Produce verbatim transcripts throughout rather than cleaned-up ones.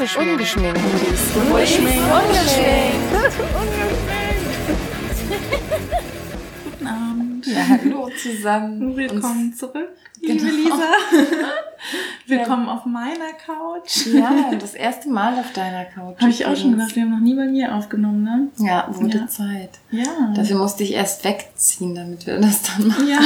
Ungeschminkt. Ungeschminkt. Ungeschminkt. Ungeschminkt. Guten Abend. Ja, hallo zusammen. Willkommen Und zurück, genau. liebe Lisa. Willkommen ja. auf meiner Couch. Ja, das erste Mal auf deiner Couch. Habe ich auch schon gedacht, wir haben noch nie bei mir aufgenommen, ne? Ja, wurde ja. Zeit. Ja. Dafür musste ich erst wegziehen, damit wir das dann machen. Ja.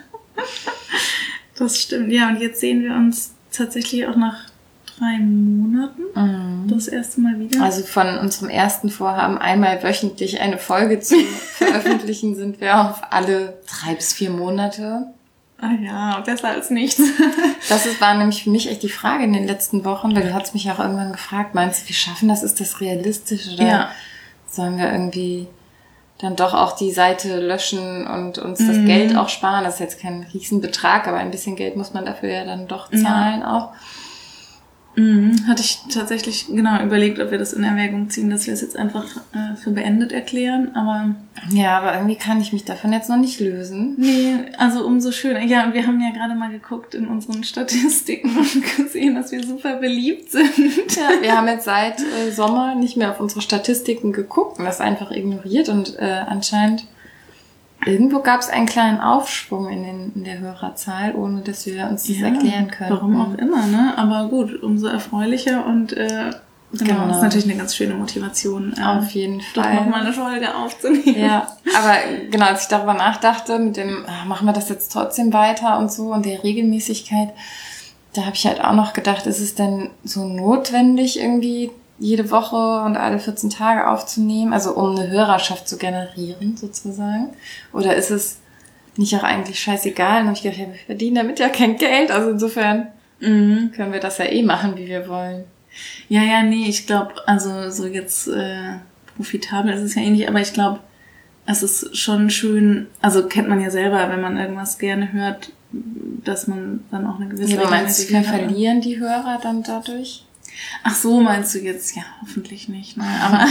Das stimmt. Ja, und jetzt sehen wir uns tatsächlich auch nach drei Monaten mhm. das erste Mal wieder. Also von unserem ersten Vorhaben, einmal wöchentlich eine Folge zu veröffentlichen, sind wir auf alle drei bis vier Monate. Ah ja, besser als nichts. Das ist, war nämlich für mich echt die Frage in den letzten Wochen, weil du hast mich auch irgendwann gefragt, meinst du, wir schaffen das? Ist das realistisch? Oder ja. sollen wir irgendwie dann doch auch die Seite löschen und uns das mhm. Geld auch sparen? Das ist jetzt kein Riesenbetrag, aber ein bisschen Geld muss man dafür ja dann doch zahlen ja. auch. Mhm. Hatte ich tatsächlich genau überlegt, ob wir das in Erwägung ziehen, dass wir es jetzt einfach äh, für beendet erklären, aber... Ja, aber irgendwie kann ich mich davon jetzt noch nicht lösen. Nee, also umso schöner. Ja, und wir haben ja gerade mal geguckt in unseren Statistiken und gesehen, dass wir super beliebt sind. Ja, wir haben jetzt seit äh, Sommer nicht mehr auf unsere Statistiken geguckt und das einfach ignoriert und äh, anscheinend irgendwo gab es einen kleinen Aufschwung in, den, in der Hörerzahl, ohne dass wir uns das ja, erklären können. Warum auch immer, ne? Aber gut, umso erfreulicher und äh, genau, genau. Das ist natürlich eine ganz schöne Motivation. Äh, Auf jeden Fall. Doch nochmal eine Folge aufzunehmen. Ja, aber genau, als ich darüber nachdachte, mit dem, ach, machen wir das jetzt trotzdem weiter und so und der Regelmäßigkeit, da habe ich halt auch noch gedacht, ist es denn so notwendig irgendwie jede Woche und alle vierzehn Tage aufzunehmen, also um eine Hörerschaft zu generieren sozusagen? Oder ist es nicht auch eigentlich scheißegal? Und habe ich gedacht, ja, wir verdienen damit ja kein Geld, also insofern mhm. können wir das ja eh machen, wie wir wollen. Ja, ja, nee, ich glaube, also so jetzt äh, profitabel ist es ja eh nicht, aber ich glaube, es ist schon schön, also kennt man ja selber, wenn man irgendwas gerne hört, dass man dann auch eine gewisse... Ja, meinst du, wir verlieren die Hörer dann dadurch? Ach so, meinst du jetzt? Ja, hoffentlich nicht. Ne? Aber,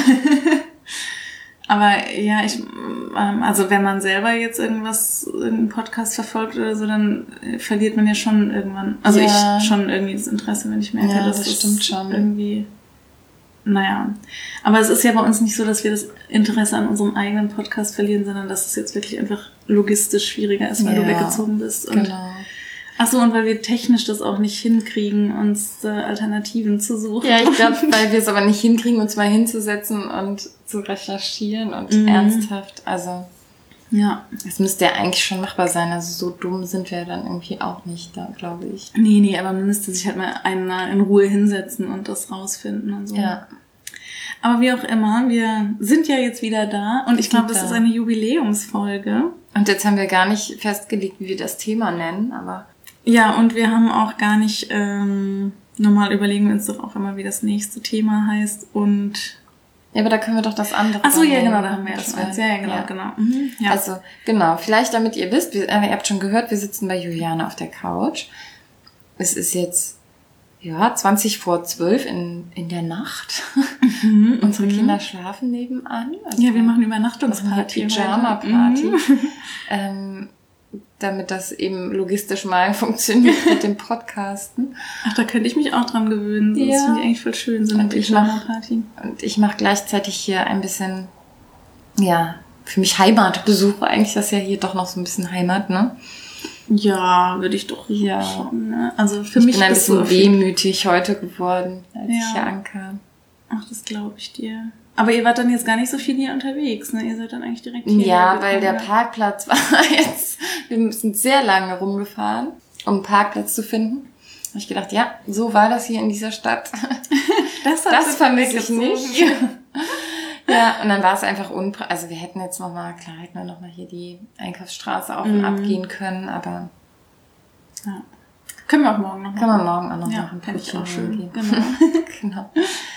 aber ja, ich, also wenn man selber jetzt irgendwas, irgendeinen Podcast verfolgt oder so, dann verliert man ja schon irgendwann, also ja. ich schon irgendwie das Interesse, wenn ich merke, ja, dass das es stimmt schon. irgendwie, naja. Aber es ist ja bei uns nicht so, dass wir das Interesse an unserem eigenen Podcast verlieren, sondern dass es jetzt wirklich einfach logistisch schwieriger ist, weil ja, du weggezogen bist. Und genau. Ach so, und weil wir technisch das auch nicht hinkriegen, uns äh, Alternativen zu suchen. Ja, ich glaube, weil wir es aber nicht hinkriegen, uns mal hinzusetzen und zu recherchieren und mhm. ernsthaft. Also, ja, es müsste ja eigentlich schon machbar sein. Also so dumm sind wir dann irgendwie auch nicht da, glaube ich. Nee, nee, aber man müsste sich halt mal einmal in Ruhe hinsetzen und das rausfinden und so. Ja. Aber wie auch immer, wir sind ja jetzt wieder da und ich glaube, das ist eine Jubiläumsfolge. Und jetzt haben wir gar nicht festgelegt, wie wir das Thema nennen, aber... Ja, und wir haben auch gar nicht, ähm, normal überlegen wir uns doch auch immer, wie das nächste Thema heißt und... Ja, aber da können wir doch das andere... Ach so, ja, genau, da haben wir ja schon eins. Ja, ja, genau, ja. genau. Mhm, ja. Also, genau, vielleicht damit ihr wisst, wir, äh, ihr habt schon gehört, wir sitzen bei Juliane auf der Couch. Es ist jetzt, ja, zwanzig vor zwölf in, in der Nacht. Mhm, Unsere mhm. Kinder schlafen nebenan. Also ja, wir machen Übernachtungsparty. Pyjama-Party. Mhm. Ähm, damit das eben logistisch mal funktioniert mit dem Podcasten. Ach, da könnte ich mich auch dran gewöhnen. Das ja. finde ich eigentlich voll schön, so eine Pyjama-Party. Und ich mache gleichzeitig hier ein bisschen, ja, für mich Heimatbesuche. Eigentlich ist das ja hier doch noch so ein bisschen Heimat, ne? Ja, würde ich doch ja. schon, ne? Also für ich mich bin ein ist bisschen so wehmütig heute geworden, als ja. ich hier ankam. Ach, das glaube ich dir. Aber ihr wart dann jetzt gar nicht so viel hier unterwegs, ne? Ihr seid dann eigentlich direkt hier. Ja, weil der Parkplatz war jetzt, wir sind sehr lange rumgefahren, um einen Parkplatz zu finden. Da habe ich gedacht, ja, so war das hier in dieser Stadt. Das, das vermisse ich nicht. Ja, und dann war es einfach unpraktisch. Also wir hätten jetzt nochmal, klar, hätten wir nochmal hier die Einkaufsstraße auf und mm. ab gehen können, aber... Ja. Können wir auch morgen noch machen. Können wir morgen auch noch ja, machen. Kann ich auch schön. Gehen. Genau. Genau.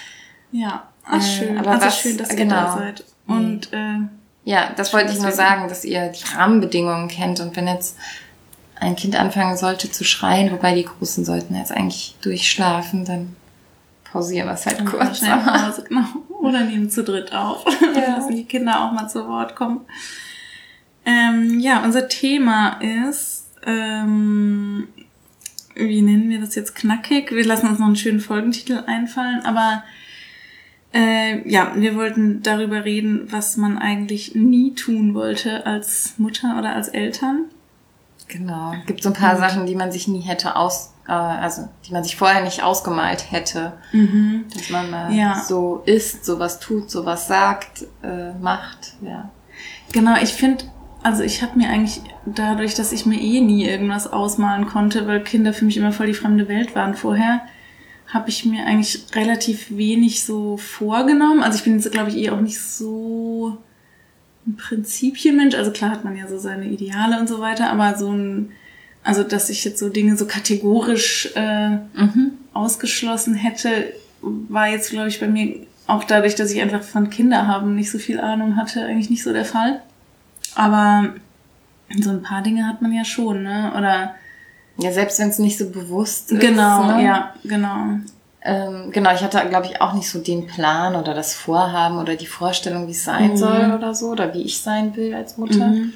Ja, ach schön. Äh, aber also was, schön, dass ihr genau. da seid. Und äh, ja, das wollte ich nur sagen, dass ihr die Rahmenbedingungen kennt. Und wenn jetzt ein Kind anfangen sollte zu schreien, wobei die Großen sollten jetzt eigentlich durchschlafen, dann pausieren wir es halt und kurz. Schnell Pause, genau. Oder nehmen zu dritt auf. Ja. Lassen die Kinder auch mal zu Wort kommen. Ähm, ja, unser Thema ist ähm, wie nennen wir das jetzt, knackig. Wir lassen uns noch einen schönen Folgentitel einfallen, aber äh, ja, wir wollten darüber reden, was man eigentlich nie tun wollte als Mutter oder als Eltern. Genau. Es gibt so ein paar mhm. Sachen, die man sich nie hätte aus, äh, also die man sich vorher nicht ausgemalt hätte. Mhm. Dass man äh, ja. so ist, sowas tut, sowas sagt, äh, macht, ja. Genau, ich finde, also ich habe mir eigentlich dadurch, dass ich mir eh nie irgendwas ausmalen konnte, weil Kinder für mich immer voll die fremde Welt waren vorher, habe ich mir eigentlich relativ wenig so vorgenommen. Also ich bin jetzt, glaube ich, eh auch nicht so ein Prinzipienmensch. Also klar hat man ja so seine Ideale und so weiter, aber so ein, also dass ich jetzt so Dinge so kategorisch äh, mhm. ausgeschlossen hätte, war jetzt, glaube ich, bei mir auch dadurch, dass ich einfach von Kinderhaben nicht so viel Ahnung hatte, eigentlich nicht so der Fall. Aber so ein paar Dinge hat man ja schon, ne? Oder ja, selbst wenn es nicht so bewusst ist. Genau, ne? ja, genau. Ähm, genau, ich hatte, glaube ich, auch nicht so den Plan oder das Vorhaben oder die Vorstellung, wie es sein mhm. soll oder so, oder wie ich sein will als Mutter. Mhm.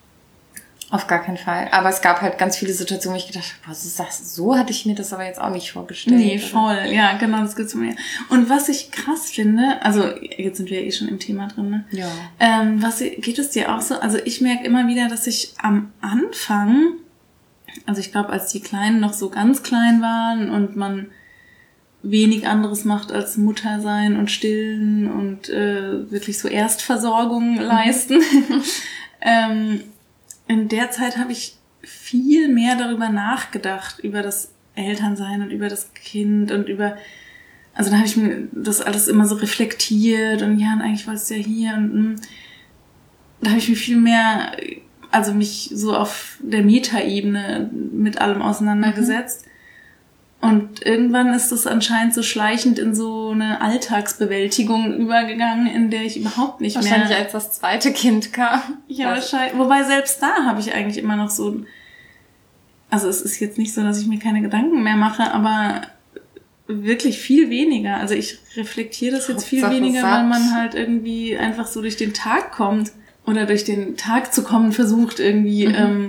Auf gar keinen Fall. Aber es gab halt ganz viele Situationen, wo ich gedacht habe, boah, so hatte ich mir das aber jetzt auch nicht vorgestellt. Nee, voll. Oder? Ja, genau, das gibt's mir. Und was ich krass finde, also jetzt sind wir ja eh schon im Thema drin, ne? Ja. Ähm, was geht es dir auch so? Also ich merke immer wieder, dass ich am Anfang, also ich glaube, als die Kleinen noch so ganz klein waren und man wenig anderes macht als Mutter sein und stillen und äh, wirklich so Erstversorgung leisten, mhm. ähm, in der Zeit habe ich viel mehr darüber nachgedacht, über das Elternsein und über das Kind und über, also da habe ich mir das alles immer so reflektiert und ja, und eigentlich war es ja hier und mh, da habe ich mir viel mehr, also mich so auf der Metaebene mit allem auseinandergesetzt. Mhm. Und irgendwann ist das anscheinend so schleichend in so eine Alltagsbewältigung übergegangen, in der ich überhaupt nicht wahrscheinlich mehr... Wahrscheinlich als das zweite Kind kam. Ja, wahrscheinlich. Wobei selbst da habe ich eigentlich immer noch so... Also es ist jetzt nicht so, dass ich mir keine Gedanken mehr mache, aber wirklich viel weniger. Also ich reflektiere das jetzt viel Hauptsache weniger, satt. Weil man halt irgendwie einfach so durch den Tag kommt oder durch den Tag zu kommen versucht irgendwie. Mhm. Ähm,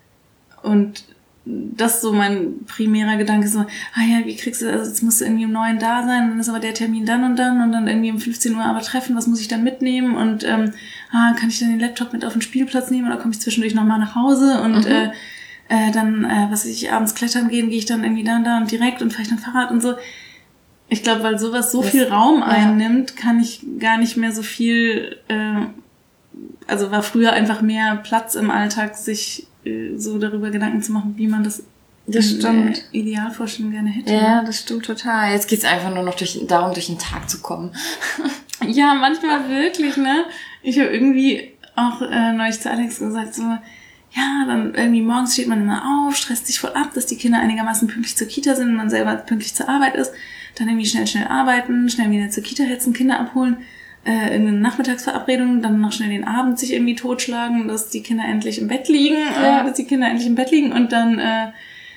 und das ist so mein primärer Gedanke, so, ah ja, wie kriegst du, also jetzt musst du irgendwie um neun da sein, dann ist aber der Termin dann und dann und dann irgendwie um fünfzehn Uhr aber treffen, was muss ich dann mitnehmen und ähm, ah, kann ich dann den Laptop mit auf den Spielplatz nehmen oder komme ich zwischendurch nochmal nach Hause und mhm. äh, äh, dann, äh, was weiß ich, abends klettern gehen, gehe ich dann irgendwie da und da und direkt und fahre ich dann Fahrrad und so. Ich glaube, weil sowas so das, viel Raum ja. einnimmt, kann ich gar nicht mehr so viel, äh, also war früher einfach mehr Platz im Alltag, sich so darüber Gedanken zu machen, wie man das, das stimmt. Idealvorstellung gerne hätte. Ja, das stimmt total. Jetzt geht's einfach nur noch durch, darum, durch den Tag zu kommen. Ja, manchmal wirklich, ne? Ich habe irgendwie auch äh, neulich zu Alex gesagt, so, ja, dann irgendwie morgens steht man immer auf, stresst sich voll ab, dass die Kinder einigermaßen pünktlich zur Kita sind und man selber pünktlich zur Arbeit ist. Dann irgendwie schnell, schnell arbeiten, schnell wieder zur Kita hetzen, Kinder abholen. Äh, irgendeine Nachmittagsverabredung, dann noch schnell den Abend sich irgendwie totschlagen, dass die Kinder endlich im Bett liegen, ja. äh, dass die Kinder endlich im Bett liegen und dann, äh,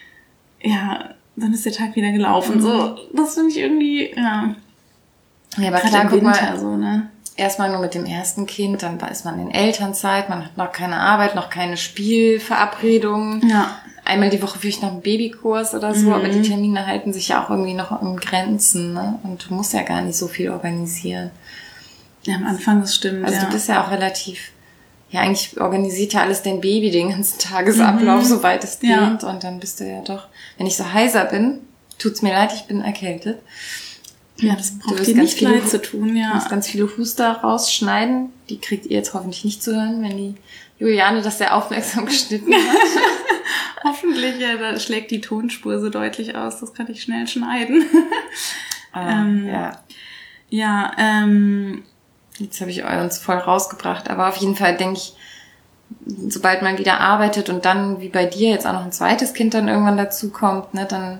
ja, dann ist der Tag wieder gelaufen. Mhm. So, das finde ich irgendwie, ja. Ja, aber klar, guck mal, so, ne? Erstmal nur mit dem ersten Kind, dann ist man in Elternzeit, man hat noch keine Arbeit, noch keine Spielverabredungen. Ja. Einmal die Woche vielleicht noch einen Babykurs oder so, mhm. aber die Termine halten sich ja auch irgendwie noch in Grenzen, ne? Und du musst ja gar nicht so viel organisieren. Ja, am Anfang, das stimmt, Also ja. du bist ja auch relativ, ja eigentlich organisiert ja alles dein Baby den ganzen Tagesablauf, mhm. soweit es geht. Ja. Und dann bist du ja doch, wenn ich so heiser bin, tut's mir leid, ich bin erkältet. Ja, das braucht dir nicht leid zu tun, ja. Du musst ganz viele Huster rausschneiden. Die kriegt ihr jetzt hoffentlich nicht zu hören, wenn die Juliane das sehr aufmerksam geschnitten hat. Hoffentlich, ja, da schlägt die Tonspur so deutlich aus, das kann ich schnell schneiden. Ah, ähm, ja. Ja, ähm... Jetzt habe ich uns voll rausgebracht, aber auf jeden Fall denke ich, sobald man wieder arbeitet und dann, wie bei dir, jetzt auch noch ein zweites Kind dann irgendwann dazu kommt, ne, dann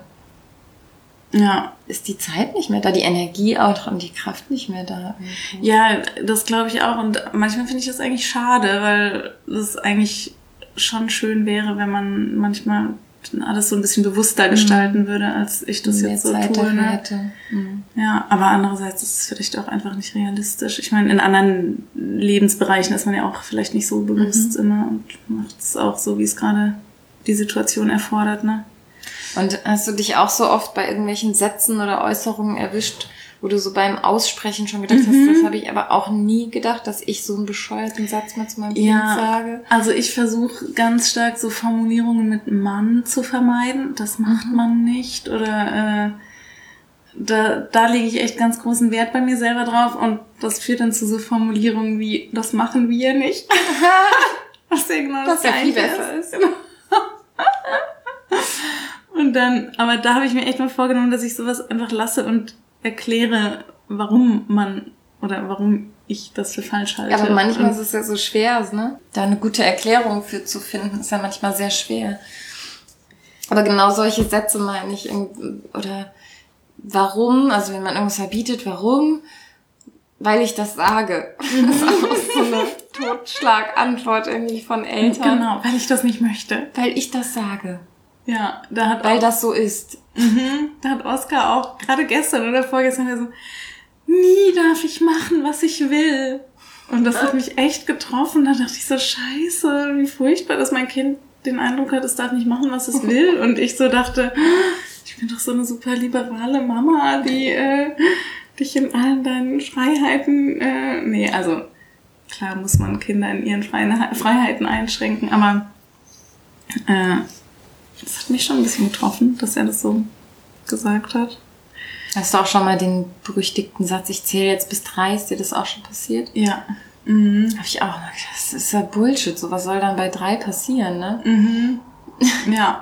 ja. ist die Zeit nicht mehr da, die Energie auch und die Kraft nicht mehr da. Irgendwie. Ja, das glaube ich auch und manchmal finde ich das eigentlich schade, weil es eigentlich schon schön wäre, wenn man manchmal alles so ein bisschen bewusster gestalten mhm. würde, als ich das Mehr jetzt so Zeit tue. Ne? Hätte. Mhm. Ja, aber andererseits ist es vielleicht auch einfach nicht realistisch. Ich meine, in anderen Lebensbereichen ist man ja auch vielleicht nicht so bewusst mhm. immer und macht es auch so, wie es gerade die Situation erfordert, ne? Und hast du dich auch so oft bei irgendwelchen Sätzen oder Äußerungen erwischt, wo du so beim Aussprechen schon gedacht Mhm. hast, das habe ich aber auch nie gedacht, dass ich so einen bescheuerten Satz mal zu meinem Kind Ja, sage? also ich versuche ganz stark so Formulierungen mit Mann zu vermeiden. Das macht man nicht. Oder äh, da, da lege ich echt ganz großen Wert bei mir selber drauf. Und das führt dann zu so Formulierungen wie, das machen wir nicht. Was ja genau das Was ja viel Gleiche besser ist. Und dann, aber da habe ich mir echt mal vorgenommen, dass ich sowas einfach lasse und erkläre, warum man oder warum ich das für falsch halte. Aber manchmal und, ist es ja so schwer, ne? Da eine gute Erklärung für zu finden, ist ja manchmal sehr schwer. Aber genau solche Sätze meine ich, oder warum, also wenn man irgendwas verbietet, warum? Weil ich das sage. Das ist auch so eine Totschlagantwort irgendwie von Eltern. Genau, weil ich das nicht möchte. Weil ich das sage. Ja, da hat Weil auch, das so ist. Mhm, da hat Oskar auch gerade gestern oder vorgestern so, nie darf ich machen, was ich will. Und das hat mich echt getroffen. Da dachte ich so, scheiße, wie furchtbar, dass mein Kind den Eindruck hat, es darf nicht machen, was es will. Und ich so dachte, ich bin doch so eine super liberale Mama, die äh, dich in allen deinen Freiheiten, äh, nee, also klar muss man Kinder in ihren Freiheiten einschränken, aber äh, das hat mich schon ein bisschen getroffen, dass er das so gesagt hat. Hast du auch schon mal den berüchtigten Satz, ich zähle jetzt bis drei, ist dir das auch schon passiert? Ja. Mhm. Habe ich auch mal gedacht, das ist ja Bullshit, so was soll dann bei drei passieren, ne? Mhm. Ja.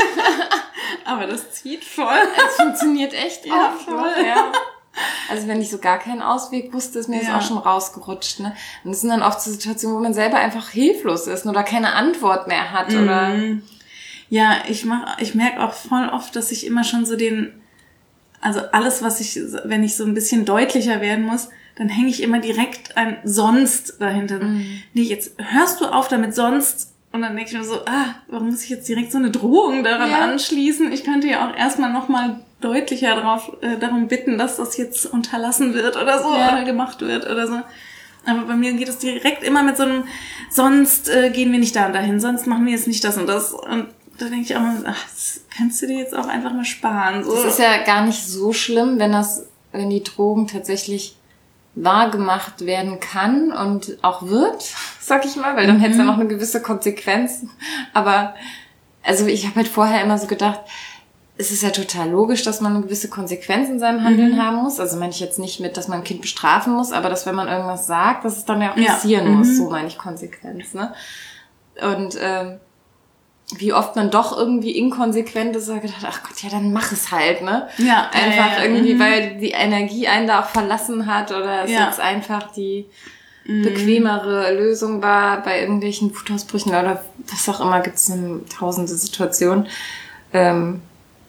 Aber das zieht voll. Es funktioniert echt Ja, oft, voll. ne? Ja. Also wenn ich so gar keinen Ausweg wusste, ist mir Ja. das auch schon rausgerutscht, ne? Und das sind dann oft so Situationen, wo man selber einfach hilflos ist oder keine Antwort mehr hat, oder? Mhm. Ja, ich mach, ich merke auch voll oft, dass ich immer schon so den, also alles, was ich, wenn ich so ein bisschen deutlicher werden muss, dann hänge ich immer direkt ein sonst dahinter. Mhm. Nee, jetzt hörst du auf damit sonst. Und dann denke ich mir so, ah, warum muss ich jetzt direkt so eine Drohung daran Ja. anschließen? Ich könnte ja auch erstmal nochmal deutlicher drauf, äh, darum bitten, dass das jetzt unterlassen wird oder so, Ja. oder gemacht wird oder so. Aber bei mir geht es direkt immer mit so einem, sonst äh, gehen wir nicht da und dahin, sonst machen wir jetzt nicht das und das. Und da denke ich auch mal, ach, das kannst du dir jetzt auch einfach mal sparen. So. Das ist ja gar nicht so schlimm, wenn das, wenn die Drohung tatsächlich wahr gemacht werden kann und auch wird, sag ich mal, weil dann Mhm. hätte es ja noch eine gewisse Konsequenz. Aber also ich habe halt vorher immer so gedacht, es ist ja total logisch, dass man eine gewisse Konsequenz in seinem Handeln Mhm. haben muss. Also meine ich jetzt nicht mit, dass man ein Kind bestrafen muss, aber dass wenn man irgendwas sagt, dass es dann ja auch Ja. passieren Mhm. muss. So meine ich Konsequenz, ne? Und ähm, wie oft man doch irgendwie inkonsequent ist, habe ich gedacht, ach Gott, ja, dann mach es halt, ne? Ja, Einfach ja, ja, irgendwie, mhm. weil die Energie einen da auch verlassen hat oder es Ja. jetzt einfach die Mhm. bequemere Lösung war bei irgendwelchen Wutausbrüchen oder was auch immer, gibt es tausende Situationen. Ähm,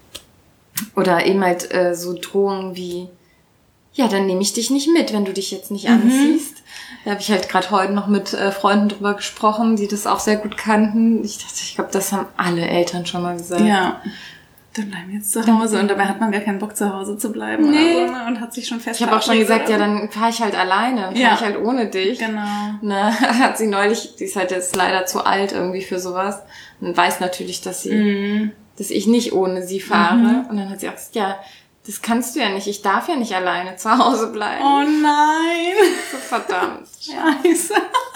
oder eben halt äh, so Drohungen wie, ja, dann nehme ich dich nicht mit, wenn du dich jetzt nicht Mhm. anziehst. Da habe ich halt gerade heute noch mit äh, Freunden drüber gesprochen, die das auch sehr gut kannten. Ich dachte, ich glaube, das haben alle Eltern schon mal gesagt. Ja. Dann bleiben wir jetzt zu Hause und dabei hat man gar keinen Bock, zu Hause zu bleiben. Nee. Oder so, ne? Und hat sich schon fest Ich habe auch schon gesagt, ja, oder dann fahre ich halt alleine, dann fahre Ja. ich halt ohne dich. so. Genau. Ne, hat sie neulich, die ist halt jetzt leider zu alt irgendwie für sowas und weiß natürlich, dass sie, Mhm. dass ich nicht ohne sie fahre. Mhm. Und dann hat sie auch gesagt, ja, das kannst du ja nicht, ich darf ja nicht alleine zu Hause bleiben. Oh nein. So verdammt. Scheiße.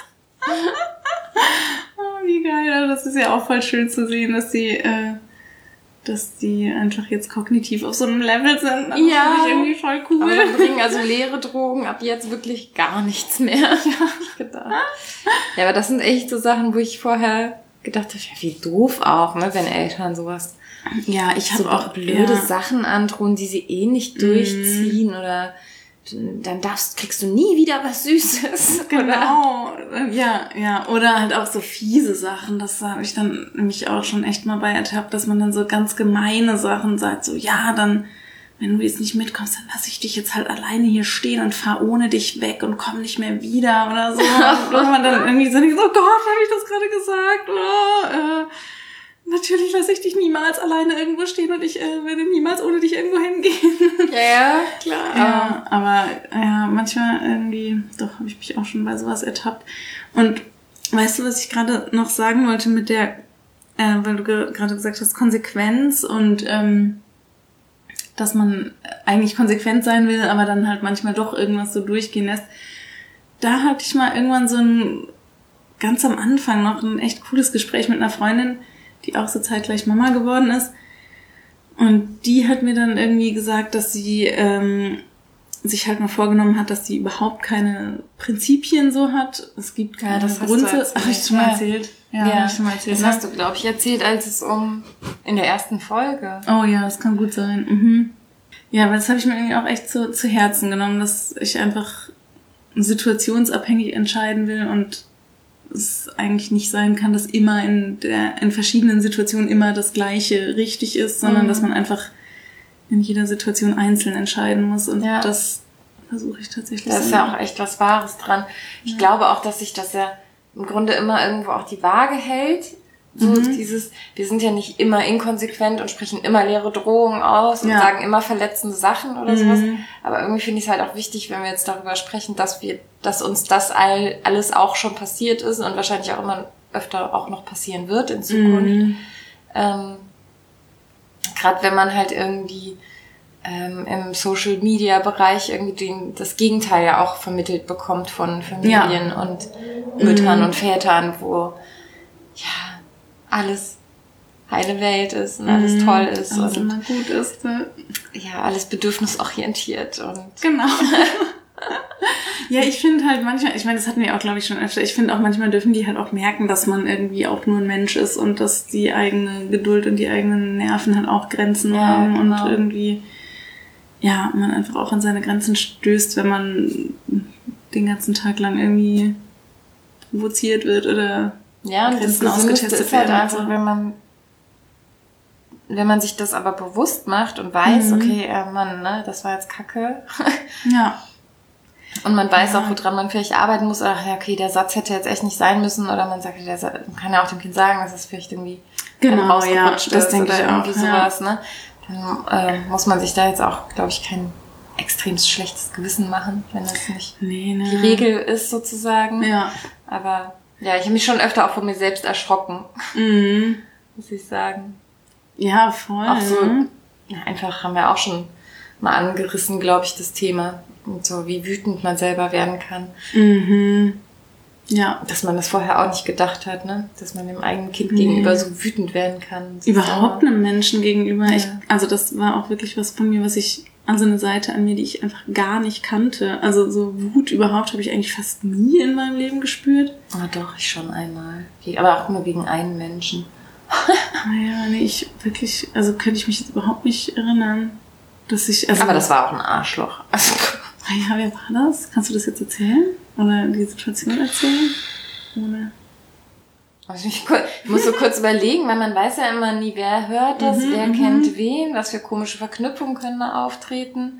Oh, wie geil. Das ist ja auch voll schön zu sehen, dass sie, äh, dass die einfach jetzt kognitiv auf so einem Level sind. Das Ja. finde ich irgendwie voll cool. Aber dann bringen also leere Drogen ab jetzt wirklich gar nichts mehr. Ja, hab ich gedacht. Ja, aber das sind echt so Sachen, wo ich vorher gedacht habe, ja, wie doof auch, ne, wenn Eltern sowas Ja, ich habe so auch blöde ja. Sachen androhen, die sie eh nicht durchziehen oder dann darfst, kriegst du nie wieder was Süßes. Oder? Genau, ja, ja. Oder halt auch so fiese Sachen. Das habe ich dann nämlich auch schon echt mal bei ertappt, dass man dann so ganz gemeine Sachen sagt. So, ja, dann, wenn du jetzt nicht mitkommst, dann lasse ich dich jetzt halt alleine hier stehen und fahr ohne dich weg und komm nicht mehr wieder oder so. Und man dann irgendwie so denkt, oh Gott, habe ich das gerade gesagt? Oh, äh, natürlich lasse ich dich niemals alleine irgendwo stehen und ich äh, werde niemals ohne dich irgendwo hingehen. Ja, ja, klar. Ja, aber ja, manchmal irgendwie, doch, habe ich mich auch schon bei sowas ertappt. Und weißt du, was ich gerade noch sagen wollte mit der äh, weil du ge- gerade gesagt hast, Konsequenz und ähm, dass man eigentlich konsequent sein will, aber dann halt manchmal doch irgendwas so durchgehen lässt. Da hatte ich mal irgendwann so ein, ganz am Anfang noch ein echt cooles Gespräch mit einer Freundin, die auch so zeitgleich Mama geworden ist. Und die hat mir dann irgendwie gesagt, dass sie ähm, sich halt mal vorgenommen hat, dass sie überhaupt keine Prinzipien so hat. Es gibt keine ja, das Gründe. Ach, ich schon mal erzählt. Ja, ja. Hab ich schon mal erzählt. Das hast du, glaube ich, erzählt, als es um in der ersten Folge. Oh ja, das kann gut sein. Mhm. Ja, aber das habe ich mir irgendwie auch echt zu, zu Herzen genommen, dass ich einfach situationsabhängig entscheiden will und es eigentlich nicht sein kann, dass immer in der in verschiedenen Situationen immer das Gleiche richtig ist, sondern mhm. dass man einfach in jeder Situation einzeln entscheiden muss. Und ja. das versuche ich tatsächlich. Da ist ja auch echt was Wahres dran. Ich ja. glaube auch, dass sich das ja im Grunde immer irgendwo auch die Waage hält. So mhm. dieses, wir sind ja nicht immer inkonsequent und sprechen immer leere Drohungen aus und ja. sagen immer verletzende Sachen oder mhm. sowas. Aber irgendwie finde ich es halt auch wichtig, wenn wir jetzt darüber sprechen, dass wir, dass uns das all, alles auch schon passiert ist und wahrscheinlich auch immer öfter auch noch passieren wird in Zukunft. Mhm. Ähm, gerade wenn man halt irgendwie ähm, im Social-Media-Bereich irgendwie den, das Gegenteil ja auch vermittelt bekommt von Familien ja. und Müttern mhm. und Vätern, wo ja alles heile Welt ist und alles mhm. toll ist. Alles und immer gut ist. Ne? Ja, alles bedürfnisorientiert. Und genau. Ja, ich finde halt manchmal, ich meine, das hatten wir auch, glaube ich, schon öfter, ich finde auch manchmal dürfen die halt auch merken, dass man irgendwie auch nur ein Mensch ist und dass die eigene Geduld und die eigenen Nerven halt auch Grenzen ja, haben genau. und irgendwie, ja, man einfach auch an seine Grenzen stößt, wenn man den ganzen Tag lang irgendwie provoziert wird oder ja, und das Gesündeste ist halt einfach, wenn man wenn man sich das aber bewusst macht und weiß, mhm. okay, äh, Mann, ne, das war jetzt Kacke. Ja. Und man weiß ja. auch, woran man vielleicht arbeiten muss. Oder, ja, okay, der Satz hätte jetzt echt nicht sein müssen. Oder man sagt, der Satz, man kann ja auch dem Kind sagen, dass es vielleicht irgendwie genau, rausgerutscht ja, das ist denke oder ich irgendwie auch, sowas. Ja. Ne? Dann äh, muss man sich da jetzt auch, glaube ich, kein extrem schlechtes Gewissen machen, wenn das nicht nee, ne. die Regel ist sozusagen. Ja. Aber ja, ich habe mich schon öfter auch von mir selbst erschrocken, mhm. muss ich sagen. Ja, voll. Auch so, ja, einfach haben wir auch schon mal angerissen, glaube ich, das Thema. Und so, wie wütend man selber werden kann. Mhm. Ja. Dass man das vorher auch nicht gedacht hat, ne? Dass man dem eigenen Kind nee. gegenüber so wütend werden kann. So überhaupt sauer. Einem Menschen gegenüber. Ja. Ich, also das war auch wirklich was von mir, was ich, also eine Seite an mir, die ich einfach gar nicht kannte. Also so Wut überhaupt habe ich eigentlich fast nie in meinem Leben gespürt. Ah, doch, ich schon einmal. Aber auch nur gegen einen Menschen. Naja, nee, ich wirklich, also könnte ich mich jetzt überhaupt nicht erinnern, dass ich, also. Aber das war auch ein Arschloch. Also. Ja, wer war das? Kannst du das jetzt erzählen? Oder die Situation erzählen? Oder? Also ich, ich muss so kurz überlegen, weil man weiß ja immer nie, wer hört das, mhm, wer m-m. kennt wen, was für komische Verknüpfungen können da auftreten.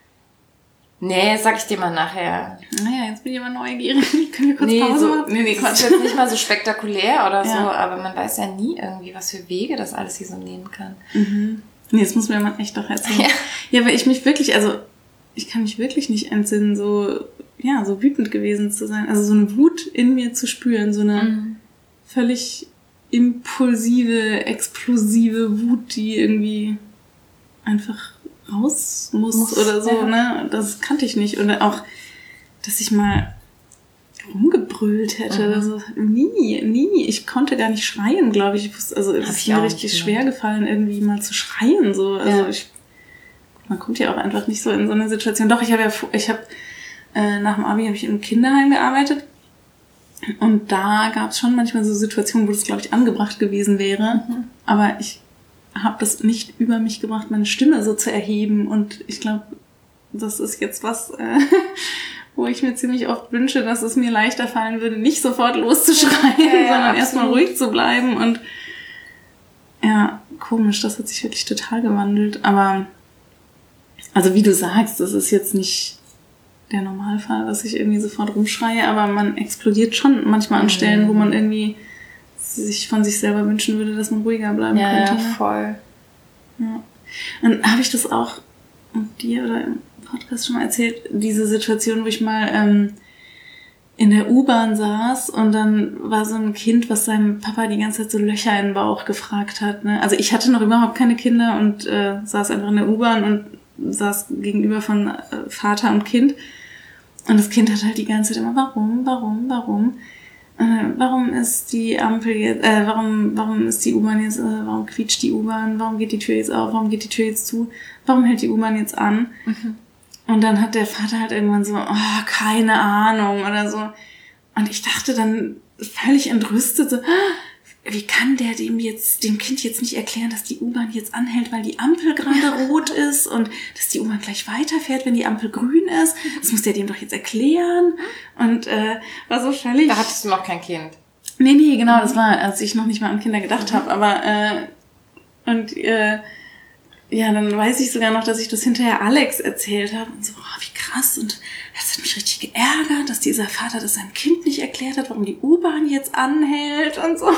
Nee, sag ich dir mal nachher. Naja, jetzt bin ich immer neugierig. Können wir kurz nee, Pause so, machen? Nee, nee, Quatsch. Das ist jetzt nicht mal so spektakulär oder ja. so, aber man weiß ja nie irgendwie, was für Wege das alles hier so nehmen kann. Mhm. Nee, das muss mir mal echt doch erzählen. Ja. Ja, weil ich mich wirklich, also ich kann mich wirklich nicht entsinnen, so, ja, so wütend gewesen zu sein. Also so eine Wut in mir zu spüren, so eine mhm. völlig impulsive, explosive Wut, die irgendwie einfach raus muss, muss oder so, ja. ne? Das kannte ich nicht. Und auch, dass ich mal rumgebrüllt hätte. Mhm. Also nie, nie. Ich konnte gar nicht schreien, glaube ich. ich wusste, also es ist mir richtig schwer gefallen, irgendwie mal zu schreien. So. Also ja. ich man kommt ja auch einfach nicht so in so eine Situation. Doch, ich habe ja, ich habe äh, nach dem Abi habe ich im Kinderheim gearbeitet und da gab es schon manchmal so Situationen, wo das, glaube ich, angebracht gewesen wäre. Mhm. Aber ich habe das nicht über mich gebracht, meine Stimme so zu erheben. Und ich glaube, das ist jetzt was, äh, wo ich mir ziemlich oft wünsche, dass es mir leichter fallen würde, nicht sofort loszuschreien, ja, ja, sondern erstmal ruhig zu bleiben. Und ja, komisch, das hat sich wirklich total gewandelt. Aber also wie du sagst, das ist jetzt nicht der Normalfall, dass ich irgendwie sofort rumschreie, aber man explodiert schon manchmal an Stellen, wo man irgendwie sich von sich selber wünschen würde, dass man ruhiger bleiben ja, könnte. Ja, voll. Ja. Und habe ich das auch dir oder im Podcast schon mal erzählt, diese Situation, wo ich mal ähm, in der U-Bahn saß und dann war so ein Kind, was seinem Papa die ganze Zeit so Löcher in den Bauch gefragt hat. Ne? Also ich hatte noch überhaupt keine Kinder und äh, saß einfach in der U-Bahn und saß gegenüber von äh, Vater und Kind. Und das Kind hat halt die ganze Zeit immer, warum, warum, warum? Äh, warum ist die Ampel jetzt, äh, warum, warum ist die U-Bahn jetzt, äh, warum quietscht die U-Bahn? Warum geht die Tür jetzt auf? Warum geht die Tür jetzt zu? Warum hält die U-Bahn jetzt an? Mhm. Und dann hat der Vater halt irgendwann so, oh, keine Ahnung oder so. Und ich dachte dann völlig entrüstet so, wie kann der dem jetzt, dem Kind jetzt nicht erklären, dass die U-Bahn jetzt anhält, weil die Ampel gerade rot ist und dass die U-Bahn gleich weiterfährt, wenn die Ampel grün ist. Das muss der dem doch jetzt erklären. Und äh, war so völlig... Da hattest du noch kein Kind. Nee, nee, genau, das war, als ich noch nicht mal an Kinder gedacht habe. Aber, äh, und, äh, ja, dann weiß ich sogar noch, dass ich das hinterher Alex erzählt habe. Und so, oh, wie krass. Und das hat mich richtig geärgert, dass dieser Vater das seinem Kind nicht erklärt hat, warum die U-Bahn jetzt anhält und so. Und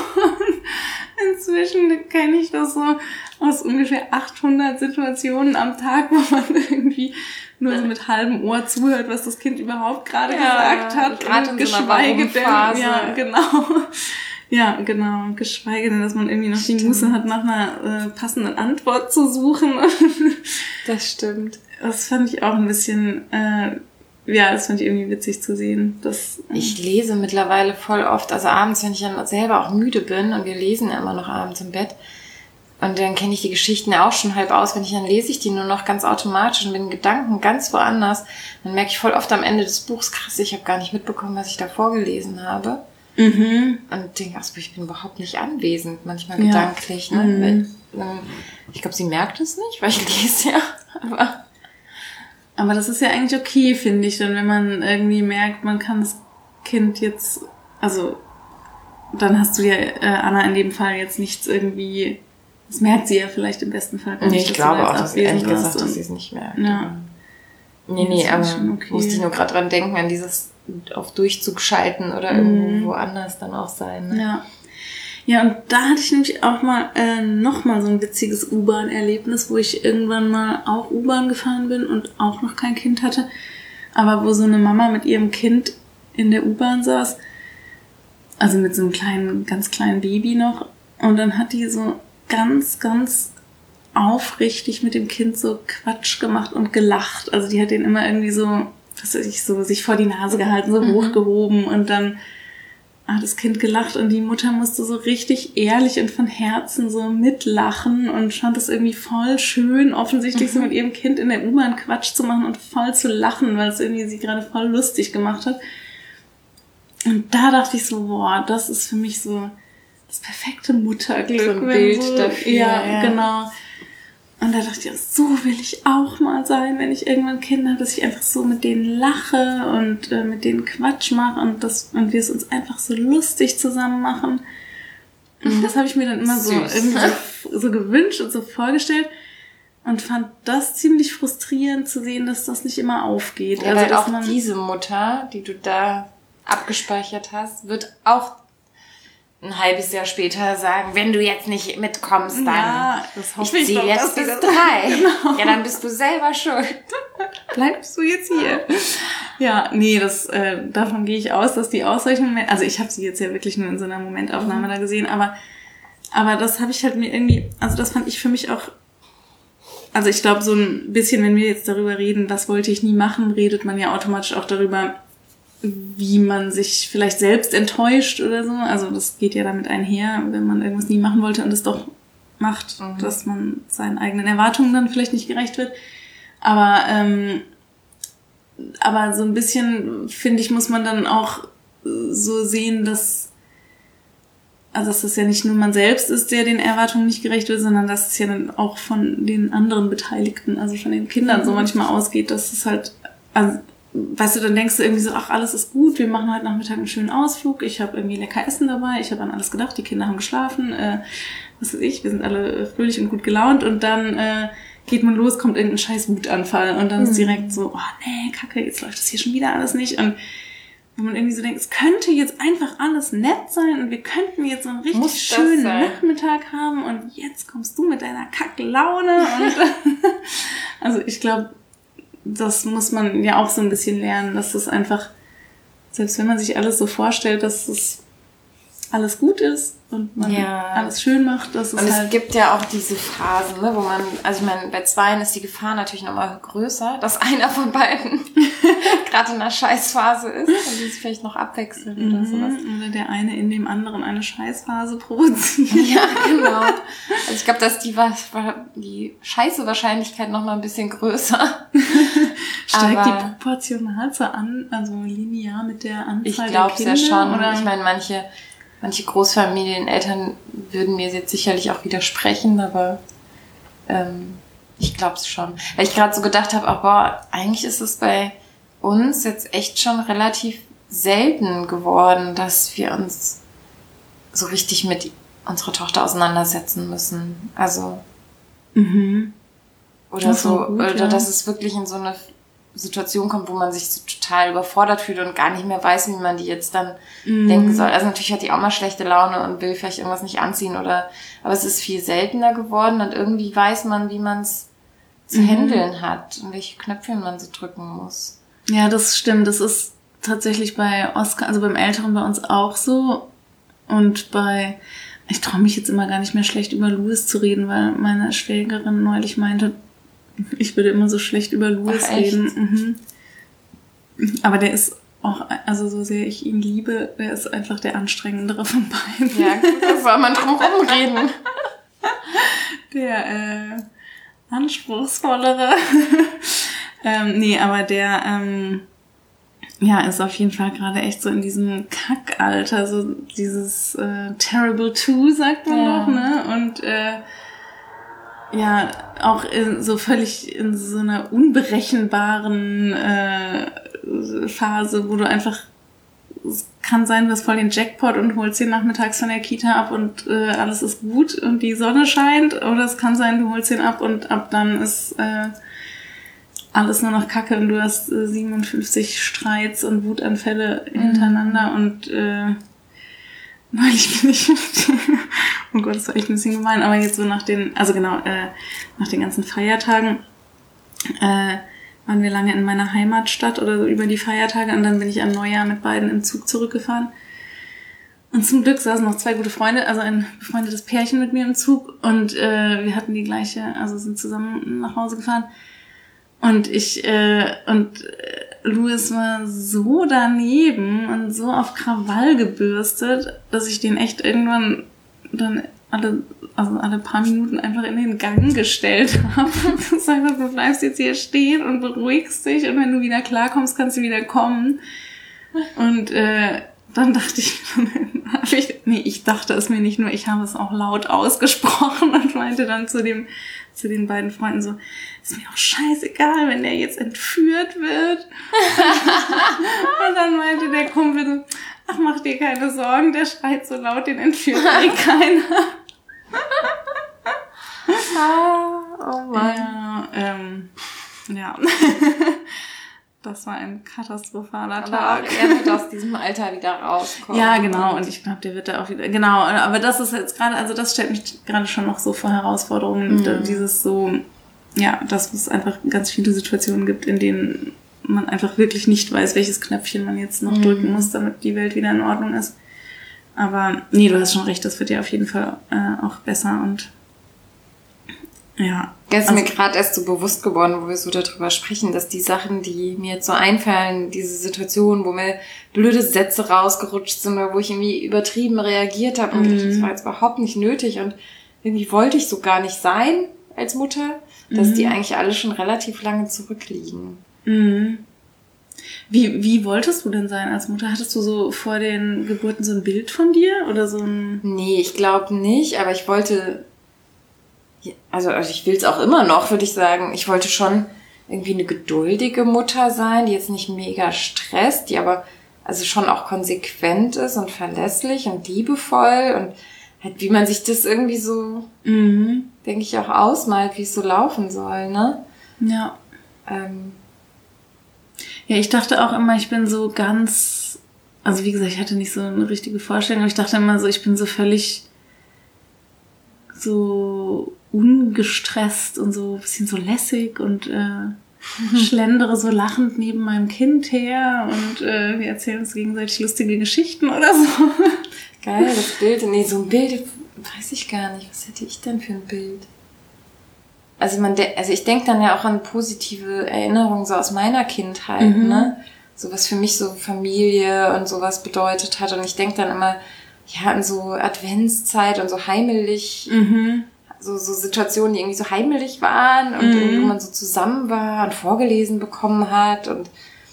inzwischen kenne ich das so aus ungefähr achthundert Situationen am Tag, wo man irgendwie nur so mit halbem Ohr zuhört, was das Kind überhaupt gerade ja, gesagt hat. Gerade in so einer Warum-Phase. Ja, genau. Ja, genau. Geschweige denn, dass man irgendwie noch die Muße hat, nach einer äh, passenden Antwort zu suchen. Das stimmt. Das fand ich auch ein bisschen, äh, ja, das fand ich irgendwie witzig zu sehen. Dass, äh ich lese mittlerweile voll oft, also abends, wenn ich dann selber auch müde bin und wir lesen ja immer noch abends im Bett und dann kenne ich die Geschichten ja auch schon halb auswendig, dann lese ich die nur noch ganz automatisch und bin in Gedanken ganz woanders. Dann merke ich voll oft am Ende des Buchs, krass, ich habe gar nicht mitbekommen, was ich da vorgelesen habe. Mhm. Und denke, ach, ich bin überhaupt nicht anwesend, manchmal ja. gedanklich. Ne? Mhm. Weil, ich glaube, sie merkt es nicht, weil ich lese ja. Aber, aber das ist ja eigentlich okay, finde ich, dann wenn man irgendwie merkt, man kann das Kind jetzt, also dann hast du ja, äh, Anna, in dem Fall jetzt nichts irgendwie, das merkt sie ja vielleicht im besten Fall. Nee, ich glaube auch, dass ehrlich gesagt, dass sie es nicht merkt. Ja. Nee, nee, aber okay. Musste ich nur gerade dran denken, an dieses auf Durchzug schalten oder irgendwo mhm. woanders dann auch sein. Ne? Ja. Ja, und da hatte ich nämlich auch mal äh, noch mal so ein witziges U-Bahn-Erlebnis, wo ich irgendwann mal auch U-Bahn gefahren bin und auch noch kein Kind hatte, aber wo so eine Mama mit ihrem Kind in der U-Bahn saß, also mit so einem kleinen, ganz kleinen Baby noch, und dann hat die so ganz, ganz aufrichtig mit dem Kind so Quatsch gemacht und gelacht. Also die hat den immer irgendwie so, was weiß ich, so sich vor die Nase gehalten, so mhm. hochgehoben und dann hat das Kind gelacht und die Mutter musste so richtig ehrlich und von Herzen so mitlachen und fand es irgendwie voll schön, offensichtlich mhm. so mit ihrem Kind in der U-Bahn Quatsch zu machen und voll zu lachen, weil es irgendwie sie gerade voll lustig gemacht hat. Und da dachte ich so, boah, das ist für mich so das perfekte Mutterglück. So ein Bild so, dafür. Ja, ja, genau. Und da dachte ich, so will ich auch mal sein, wenn ich irgendwann Kinder habe, dass ich einfach so mit denen lache und äh, mit denen Quatsch mache und, das, und wir es uns einfach so lustig zusammen machen. Und das habe ich mir dann immer so, irgendwie so, so gewünscht und so vorgestellt und fand das ziemlich frustrierend zu sehen, dass das nicht immer aufgeht. Ja, also, weil dass auch man diese Mutter, die du da abgespeichert hast, wird auch ein halbes Jahr später sagen, wenn du jetzt nicht mitkommst, dann ja, das hoffe ich ich doch, jetzt bis drei. Genau. Ja, dann bist du selber schuld. Bleibst du jetzt hier? Ja, nee, das äh, davon gehe ich aus, dass die Auszeichnung, also ich habe sie jetzt ja wirklich nur in so einer Momentaufnahme mhm. da gesehen, aber aber das habe ich halt mir irgendwie, also das fand ich für mich auch, also ich glaube so ein bisschen, wenn wir jetzt darüber reden, was wollte ich nie machen, redet man ja automatisch auch darüber, wie man sich vielleicht selbst enttäuscht oder so. Also das geht ja damit einher, wenn man irgendwas nie machen wollte und es doch macht, mhm. dass man seinen eigenen Erwartungen dann vielleicht nicht gerecht wird. Aber ähm, aber so ein bisschen, finde ich, muss man dann auch so sehen, dass also dass das ja nicht nur man selbst ist, der den Erwartungen nicht gerecht wird, sondern dass es ja dann auch von den anderen Beteiligten, also von den Kindern mhm. so manchmal ausgeht, dass es halt also, weißt du, dann denkst du irgendwie so, ach, alles ist gut, wir machen heute Nachmittag einen schönen Ausflug, ich habe irgendwie lecker Essen dabei, ich habe an alles gedacht, die Kinder haben geschlafen, äh, was weiß ich, wir sind alle fröhlich und gut gelaunt und dann äh, geht man los, kommt irgendein scheiß Wutanfall und dann mhm. ist direkt so, oh nee, kacke, jetzt läuft das hier schon wieder alles nicht und wo man irgendwie so denkt, es könnte jetzt einfach alles nett sein und wir könnten jetzt so einen richtig Muss schönen Nachmittag haben und jetzt kommst du mit deiner Kacklaune und also ich glaube, das muss man ja auch so ein bisschen lernen, dass das einfach selbst wenn man sich alles so vorstellt, dass es alles gut ist und man ja. alles schön macht, dass es und halt... es gibt ja auch diese Phasen, ne, wo man, also ich meine, bei Zweien ist die Gefahr natürlich nochmal größer, dass einer von beiden gerade in einer Scheißphase ist und die sich vielleicht noch abwechseln oder mhm, sowas. Oder der eine in dem anderen eine Scheißphase provoziert. Ja, genau. Also ich glaube, dass die, die Scheiße-Wahrscheinlichkeit nochmal ein bisschen größer. Steigt Aber die proportional zur an, also linear mit der Anzahl ich der glaub's Kinder? ja schon. Oder? Ich meine, manche, manche Großfamilieneltern würden mir jetzt sicherlich auch widersprechen, aber ähm, ich glaub's schon. Weil ich gerade so gedacht habe, oh, boah, eigentlich ist es bei uns jetzt echt schon relativ selten geworden, dass wir uns so richtig mit unserer Tochter auseinandersetzen müssen. Also Mhm. oder Das so, war gut, oder ja. dass es wirklich in so eine Situation kommt, wo man sich so total überfordert fühlt und gar nicht mehr weiß, wie man die jetzt dann Mhm. denken soll. Also natürlich hat die auch mal schlechte Laune und will vielleicht irgendwas nicht anziehen oder, aber es ist viel seltener geworden und irgendwie weiß man, wie man es zu Mhm. handeln hat und welche Knöpfchen man so drücken muss. Ja, das stimmt. Das ist tatsächlich bei Oscar, also beim Älteren bei uns auch so. Und bei, ich traue mich jetzt immer gar nicht mehr schlecht über Louis zu reden, weil meine Schwägerin neulich meinte, ich würde immer so schlecht über Louis Ach, echt? reden. Mhm. Aber der ist auch, also so sehr ich ihn liebe, der ist einfach der anstrengendere von beiden. Ja, gut, da soll man drum rumreden. Der äh, anspruchsvollere. ähm, nee, aber der ähm, ja ist auf jeden Fall gerade echt so in diesem Kackalter, so dieses äh, Terrible Two, sagt man Ja. doch, ne? Und äh, ja, auch in, so völlig in so einer unberechenbaren äh, Phase, wo du einfach, es kann sein, du hast voll den Jackpot und holst ihn nachmittags von der Kita ab und äh, alles ist gut und die Sonne scheint. Oder es kann sein, du holst ihn ab und ab dann ist äh, alles nur noch Kacke und du hast äh, siebenundfünfzig Streits und Wutanfälle Mhm. hintereinander und äh, neulich bin ich mit, oh Gott, das war echt ein bisschen gemein, aber jetzt so nach den, also genau, äh, nach den ganzen Feiertagen äh, waren wir lange in meiner Heimatstadt oder so über die Feiertage und dann bin ich an Neujahr mit beiden im Zug zurückgefahren. Und zum Glück saßen noch zwei gute Freunde, also ein befreundetes Pärchen mit mir im Zug und äh, wir hatten die gleiche, also sind zusammen nach Hause gefahren. Und ich, äh, und äh, Louis war so daneben und so auf Krawall gebürstet, dass ich den echt irgendwann dann alle, also alle paar Minuten einfach in den Gang gestellt habe. Und gesagt habe, du bleibst jetzt hier stehen und beruhigst dich und wenn du wieder klarkommst, kannst du wieder kommen. Und äh, dann dachte ich, hab ich, nee, ich dachte es mir nicht nur, ich habe es auch laut ausgesprochen und meinte dann zu dem, zu den beiden Freunden so, ist mir auch scheißegal, wenn der jetzt entführt wird. Und dann meinte der Kumpel so, ach, mach dir keine Sorgen, der schreit so laut, den entführt eh keiner. Ah, oh Mann. Ja, ähm, ja. Das war ein katastrophaler Aber Tag. auch er wird aus diesem Alter wieder rauskommen. Ja, genau. Und ich glaube, der wird da auch wieder, genau. Aber das ist jetzt gerade, also das stellt mich gerade schon noch so vor Herausforderungen. Mhm. Dieses so, ja, dass es einfach ganz viele Situationen gibt, in denen man einfach wirklich nicht weiß, welches Knöpfchen man jetzt noch mhm. drücken muss, damit die Welt wieder in Ordnung ist. Aber nee, du hast schon recht, das wird ja auf jeden Fall äh, auch besser und ja. Das ist also, mir gerade erst so bewusst geworden, wo wir so darüber sprechen, dass die Sachen, die mir jetzt so einfallen, diese Situationen, wo mir blöde Sätze rausgerutscht sind oder wo ich irgendwie übertrieben reagiert habe und Mhm. das war jetzt überhaupt nicht nötig und irgendwie wollte ich so gar nicht sein als Mutter, dass Mhm. die eigentlich alle schon relativ lange zurückliegen. Mhm. Wie, wie wolltest du denn sein als Mutter? Hattest du so vor den Geburten so ein Bild von dir oder so ein... Nee, ich glaube nicht, aber ich wollte, also, also ich will es auch immer noch, würde ich sagen, ich wollte schon irgendwie eine geduldige Mutter sein, die jetzt nicht mega stresst, die aber also schon auch konsequent ist und verlässlich und liebevoll und halt, wie man sich das irgendwie so, Mhm. denke ich, auch ausmalt, wie es so laufen soll, ne? Ja. Ähm, Ja, ich dachte auch immer, ich bin so ganz, also wie gesagt, ich hatte nicht so eine richtige Vorstellung, aber ich dachte immer so, ich bin so völlig so ungestresst und so ein bisschen so lässig und äh, schlendere so lachend neben meinem Kind her und äh, wir erzählen uns gegenseitig lustige Geschichten oder so. Geil, das Bild. Nee, so ein Bild weiß ich gar nicht. Was hätte ich denn für ein Bild? Also man, de- also ich denke dann ja auch an positive Erinnerungen so aus meiner Kindheit, mhm. ne? So was für mich so Familie und sowas bedeutet hat. Und ich denke dann immer, ja, an so Adventszeit und so heimelig, mhm. so, so Situationen, die irgendwie so heimelig waren und mhm. irgendwie, wo man so zusammen war und vorgelesen bekommen hat und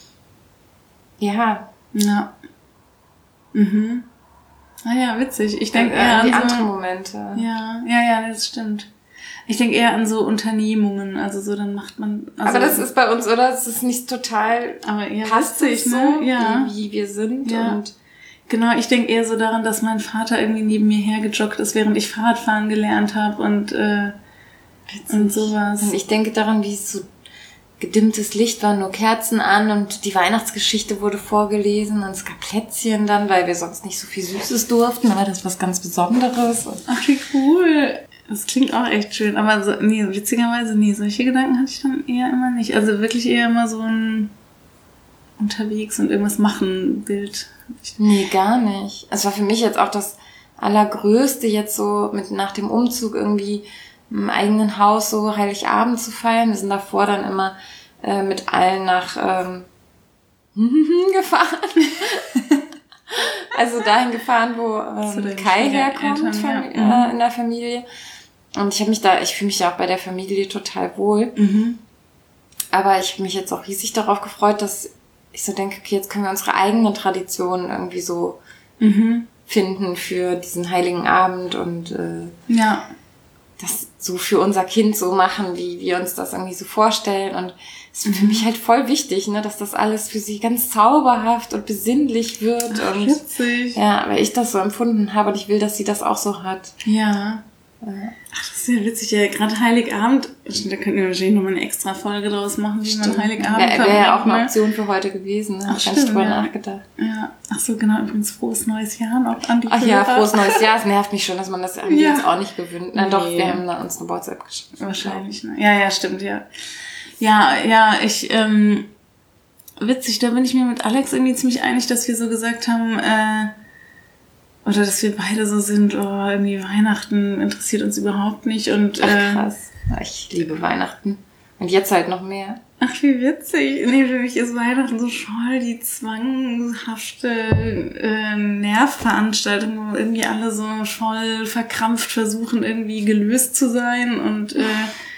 ja. Ja. Mhm. Ah ja, witzig. Ich denke eher an die so, andere Momente. Ja, ja, ja, das stimmt. Ich denke eher an so Unternehmungen, also so, dann macht man... Also aber das ist bei uns, oder? Das ist nicht total... Aber eher passt witzig, so, ne? Ja. wie, wie wir sind. Ja. Und genau, ich denke eher so daran, dass mein Vater irgendwie neben mir hergejoggt ist, während ich Fahrradfahren gelernt habe und, äh, und sowas. Und ich denke daran, wie es so gedimmtes Licht war, nur Kerzen an und die Weihnachtsgeschichte wurde vorgelesen und es gab Plätzchen dann, weil wir sonst nicht so viel Süßes durften, aber das ist was ganz Besonderes. Ach, wie cool. Das klingt auch echt schön, aber so, nee, witzigerweise, nee, solche Gedanken hatte ich dann eher immer nicht. Also wirklich eher immer so ein unterwegs und irgendwas machen Bild. Nee, gar nicht. Es war für mich jetzt auch das Allergrößte, jetzt so mit nach dem Umzug irgendwie im eigenen Haus so Heiligabend zu feiern. Wir sind davor dann immer äh, mit allen nach ähm, gefahren. Also dahin gefahren, wo ähm, Kai herkommt Eltern, Fam- ja. äh, in der Familie. Und ich habe mich da, ich fühle mich ja auch bei der Familie total wohl. Mhm. Aber ich habe mich jetzt auch riesig darauf gefreut, dass ich so denke, okay, jetzt können wir unsere eigenen Traditionen irgendwie so mhm. finden für diesen Heiligen Abend und äh, ja. das so für unser Kind so machen, wie wir uns das irgendwie so vorstellen. Und es ist für mich halt voll wichtig, ne, dass das alles für sie ganz zauberhaft und besinnlich wird. Ach, und witzig. Ja, weil ich das so empfunden habe und ich will, dass sie das auch so hat. Ja. Ach, das ist ja witzig. Ja, gerade Heiligabend, da könnten wir wahrscheinlich nochmal eine extra Folge draus machen, wie stimmt. man Heiligabend Wäre wär ja auch eine Option für heute gewesen. Ne? Ach, Ach, ganz stimmt, drüber ja. nachgedacht. Ja. Ach so, genau. Übrigens frohes neues Jahr noch an die Ach Hörer. ja, frohes neues Jahr. Es nervt mich schon, dass man das haben ja. jetzt auch nicht gewöhnt. Na nee. doch, wir haben da uns eine WhatsApp geschickt. Wahrscheinlich, ne? Ja, ja, stimmt, ja. Ja, ja, ich, ähm, witzig, da bin ich mir mit Alex irgendwie ziemlich einig, dass wir so gesagt haben, äh, oder dass wir beide so sind, oh, irgendwie Weihnachten interessiert uns überhaupt nicht und, äh, Ach, krass. Ich liebe Weihnachten. Und jetzt halt noch mehr. Ach, wie witzig. Nee, für mich ist Weihnachten so voll die zwanghafte äh, Nervveranstaltung, wo irgendwie alle so voll verkrampft versuchen, irgendwie gelöst zu sein und äh,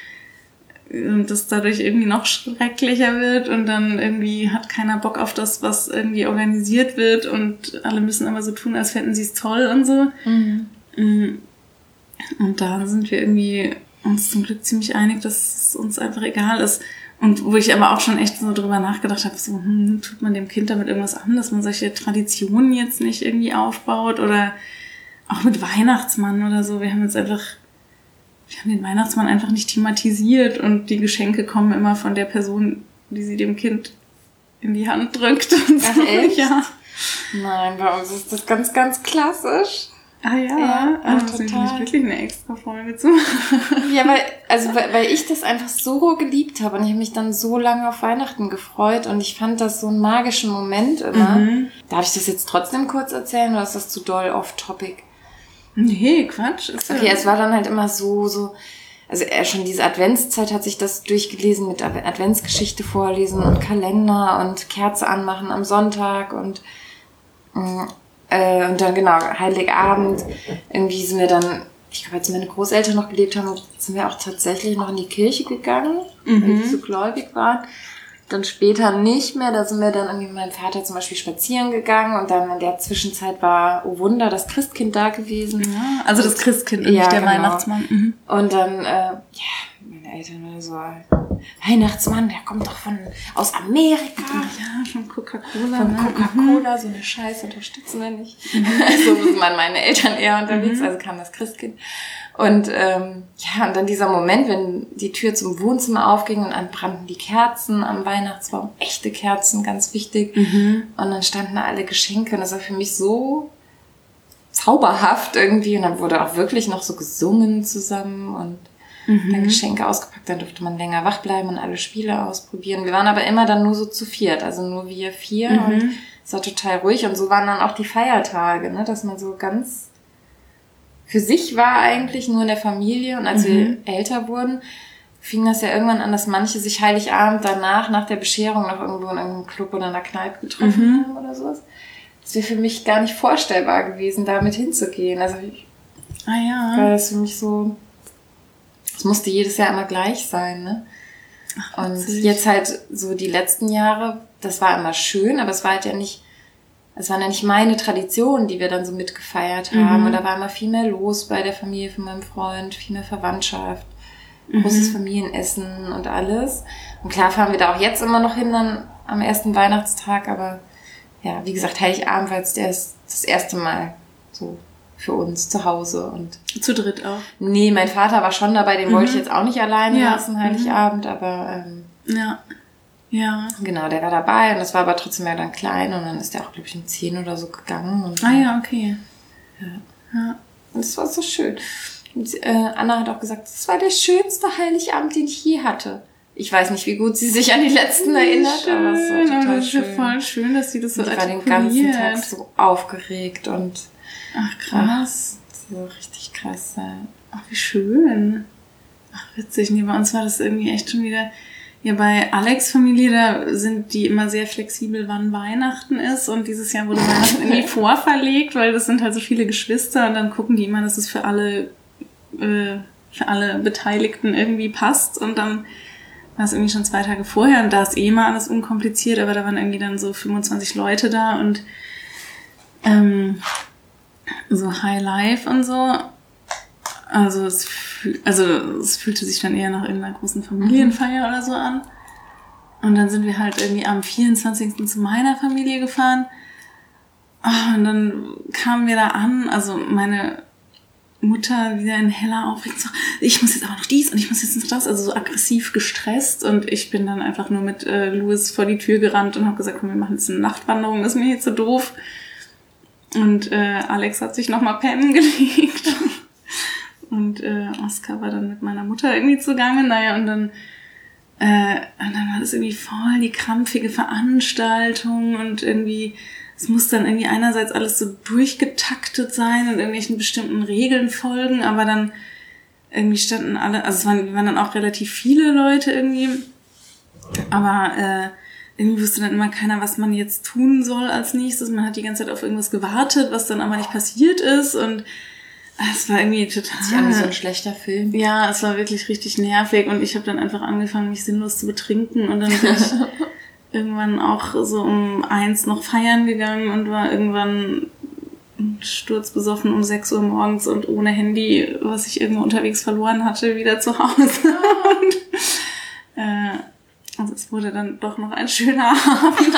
und das dadurch irgendwie noch schrecklicher wird und dann irgendwie hat keiner Bock auf das, was irgendwie organisiert wird und alle müssen aber so tun, als fänden sie es toll und so. Mhm. Und da sind wir irgendwie uns zum Glück ziemlich einig, dass es uns einfach egal ist. Und wo ich aber auch schon echt so drüber nachgedacht habe, so, hm, tut man dem Kind damit irgendwas an, dass man solche Traditionen jetzt nicht irgendwie aufbaut oder auch mit Weihnachtsmann oder so. Wir haben jetzt einfach Wir haben den Weihnachtsmann einfach nicht thematisiert und die Geschenke kommen immer von der Person, die sie dem Kind in die Hand drückt. Und so. Ach, echt? Ja. Nein, bei uns ist das ganz, ganz klassisch. Ah ja, ja ah, das ist wirklich eine extra Folge zu machen. Ja, weil, also, weil, weil ich das einfach so geliebt habe und ich habe mich dann so lange auf Weihnachten gefreut und ich fand das so einen magischen Moment immer. Mhm. Darf ich das jetzt trotzdem kurz erzählen oder ist das zu doll off-topic? Nee, Quatsch. Ist okay, ja es war dann halt immer so, so, also er schon diese Adventszeit hat sich das durchgelesen mit Adventsgeschichte vorlesen und Kalender und Kerze anmachen am Sonntag und, äh, und dann genau, Heiligabend, irgendwie sind wir dann, ich glaube, als meine Großeltern noch gelebt haben, sind wir auch tatsächlich noch in die Kirche gegangen, mhm. weil die so gläubig waren. Dann später nicht mehr, da sind wir dann irgendwie mit meinem Vater zum Beispiel spazieren gegangen und dann in der Zwischenzeit war, oh Wunder, das Christkind da gewesen. Ja, also das Christkind und ja, nicht der genau. Weihnachtsmann. Mhm. Und dann, äh, ja, meine Eltern waren so, Weihnachtsmann, der kommt doch von, aus Amerika. Ja, von Coca-Cola. Von ne? Coca-Cola, mhm. so eine Scheiße unterstützen wir nicht. Mhm. So waren meine Eltern eher unterwegs, mhm. also kam das Christkind. Und ähm, ja, und dann dieser Moment, wenn die Tür zum Wohnzimmer aufging und dann brannten die Kerzen am Weihnachtsbaum, echte Kerzen, ganz wichtig. Mhm. Und dann standen da alle Geschenke und das war für mich so zauberhaft irgendwie. Und dann wurde auch wirklich noch so gesungen zusammen und mhm. dann Geschenke ausgepackt, dann durfte man länger wach bleiben und alle Spiele ausprobieren. Wir waren aber immer dann nur so zu viert, also nur wir vier mhm. und es war total ruhig und so waren dann auch die Feiertage, ne, dass man so ganz für sich war eigentlich nur in der Familie und als mhm. wir älter wurden, fing das ja irgendwann an, dass manche sich Heiligabend danach, nach der Bescherung noch irgendwo in irgendeinem Club oder in einer Kneipe getroffen mhm. haben oder sowas. Das wäre für mich gar nicht vorstellbar gewesen, damit hinzugehen. Also ich, ah ja. war das für mich so, es musste jedes Jahr immer gleich sein, ne? Ach, und jetzt halt so die letzten Jahre, das war immer schön, aber es war halt ja nicht, es waren ja nicht meine Traditionen, die wir dann so mitgefeiert haben. Mhm. Und da war immer viel mehr los bei der Familie von meinem Freund, viel mehr Verwandtschaft, mhm. großes Familienessen und alles. Und klar fahren wir da auch jetzt immer noch hin dann am ersten Weihnachtstag, aber ja, wie gesagt, Heiligabend war jetzt erst das erste Mal so für uns zu Hause. Und zu dritt auch? Nee, mein Vater war schon dabei, den mhm. wollte ich jetzt auch nicht alleine ja. lassen, Heiligabend, mhm. aber ähm, ja. Ja. Genau, der war dabei und das war aber trotzdem ja dann klein und dann ist der auch, glaube ich, um zehn oder so gegangen. Und ah ja, okay. Ja. ja. Und das war so schön. Und äh, Anna hat auch gesagt, das war der schönste Heiligabend, den ich je hatte. Ich weiß nicht, wie gut sie sich an die letzten erinnert, schön, aber es war total aber das ist schön. Ja voll schön, dass sie das so und ich war den ganzen Tag so aufgeregt und ach krass. Ach, so richtig krass. Ja. Ach, wie schön. Ach, witzig. Nee, bei uns war das irgendwie echt schon wieder... Ja, bei Alex' Familie, da sind die immer sehr flexibel, wann Weihnachten ist. Und dieses Jahr wurde Weihnachten irgendwie vorverlegt, weil das sind halt so viele Geschwister. Und dann gucken die immer, dass es für alle, äh, für alle Beteiligten irgendwie passt. Und dann war es irgendwie schon zwei Tage vorher. Und da ist eh mal alles unkompliziert. Aber da waren irgendwie dann so fünfundzwanzig Leute da und ähm, so High Life und so. Also es, also es fühlte sich dann eher nach irgendeiner großen Familienfeier oder so an. Und dann sind wir halt irgendwie am vierundzwanzigsten zu meiner Familie gefahren. Und dann kamen wir da an, also meine Mutter wieder in heller Aufregung, so, ich muss jetzt aber noch dies und ich muss jetzt noch das, also so aggressiv gestresst. Und ich bin dann einfach nur mit äh, Louis vor die Tür gerannt und habe gesagt, komm, wir machen jetzt eine Nachtwanderung, das ist mir jetzt so doof. Und äh, Alex hat sich nochmal pennen gelegt. Und äh, Oskar war dann mit meiner Mutter irgendwie zugange. Naja, und dann, äh, und dann war das irgendwie voll die krampfige Veranstaltung und irgendwie, es muss dann irgendwie einerseits alles so durchgetaktet sein und irgendwelchen bestimmten Regeln folgen, aber dann irgendwie standen alle, also es waren, waren dann auch relativ viele Leute irgendwie, aber äh, irgendwie wusste dann immer keiner, was man jetzt tun soll als nächstes. Man hat die ganze Zeit auf irgendwas gewartet, was dann aber nicht passiert ist und es war irgendwie total... Das ist ja so ein schlechter Film. Ja, es war wirklich richtig nervig und ich habe dann einfach angefangen, mich sinnlos zu betrinken und dann bin ich irgendwann auch so um eins noch feiern gegangen und war irgendwann sturzbesoffen um sechs Uhr morgens und ohne Handy, was ich irgendwo unterwegs verloren hatte, wieder zu Hause. und, äh, also es wurde dann doch noch ein schöner Abend.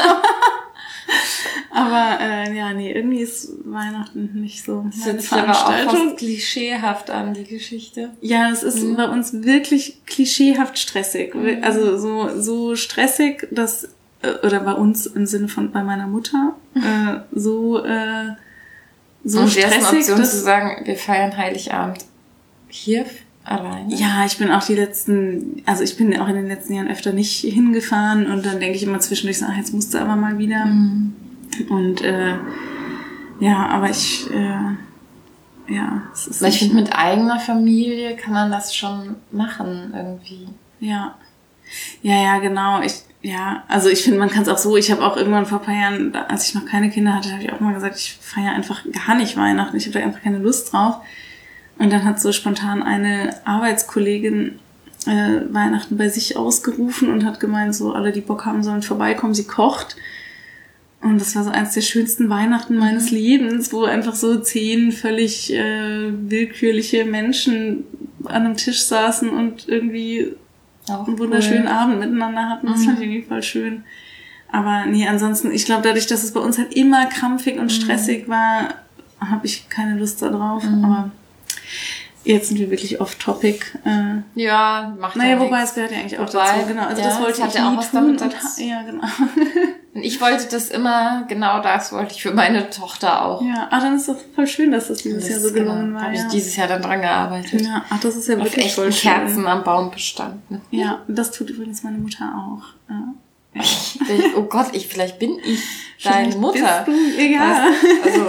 Aber äh, ja, nee, irgendwie ist Weihnachten nicht so das meine Veranstaltung. Aber auch fast klischeehaft an, die Geschichte. Ja, es ist mhm. bei uns wirklich klischeehaft stressig. Mhm. Also so so stressig, dass, oder bei uns im Sinne von bei meiner Mutter, äh, so äh, so und stressig. Und die erste Option zu sagen, wir feiern Heiligabend hier alleine? Ja, ich bin auch die letzten, also ich bin auch in den letzten Jahren öfter nicht hingefahren und dann denke ich immer zwischendurch so, ach, jetzt musst du aber mal wieder. Mhm. Und äh, ja, aber ich, äh, ja, es ist. Weil ich finde, mit eigener Familie kann man das schon machen irgendwie. Ja, ja, ja, genau. Ich, ja, also ich finde, man kann es auch so. Ich habe auch irgendwann vor ein paar Jahren, als ich noch keine Kinder hatte, habe ich auch mal gesagt, ich feiere einfach gar nicht Weihnachten. Ich habe da einfach keine Lust drauf. Und dann hat so spontan eine Arbeitskollegin äh, Weihnachten bei sich ausgerufen und hat gemeint, so alle, die Bock haben, sollen vorbeikommen. Sie kocht. Und das war so eins der schönsten Weihnachten meines mhm. Lebens, wo einfach so zehn völlig äh, willkürliche Menschen an einem Tisch saßen und irgendwie auch einen wunderschönen cool. Abend miteinander hatten. Das mhm. fand ich irgendwie voll schön. Aber nee, ansonsten, ich glaube, dadurch, dass es bei uns halt immer krampfig und stressig mhm. war, habe ich keine Lust da drauf. Mhm. Aber jetzt sind wir wirklich off-topic. Äh, ja, macht naja, ja wobei nichts. es gehört ja eigentlich auch wobei, dazu. Genau, also ja, das wollte das ich hat nie ja auch was tun. damit Und, ja, genau. Und ich wollte das immer, genau das wollte ich für meine Tochter auch. Ja, ah, dann ist doch voll schön, dass das dieses das Jahr so gelungen genau, war. Habe ja. ich dieses Jahr dann dran gearbeitet. Ja, ach, das ist ja wirklich Auf voll schön. Kerzen am Baum bestand. Ne? Ja, das tut übrigens meine Mutter auch. Ja. Ich, oh Gott, ich vielleicht bin ich deine vielleicht Mutter. Bist du, egal. Das, also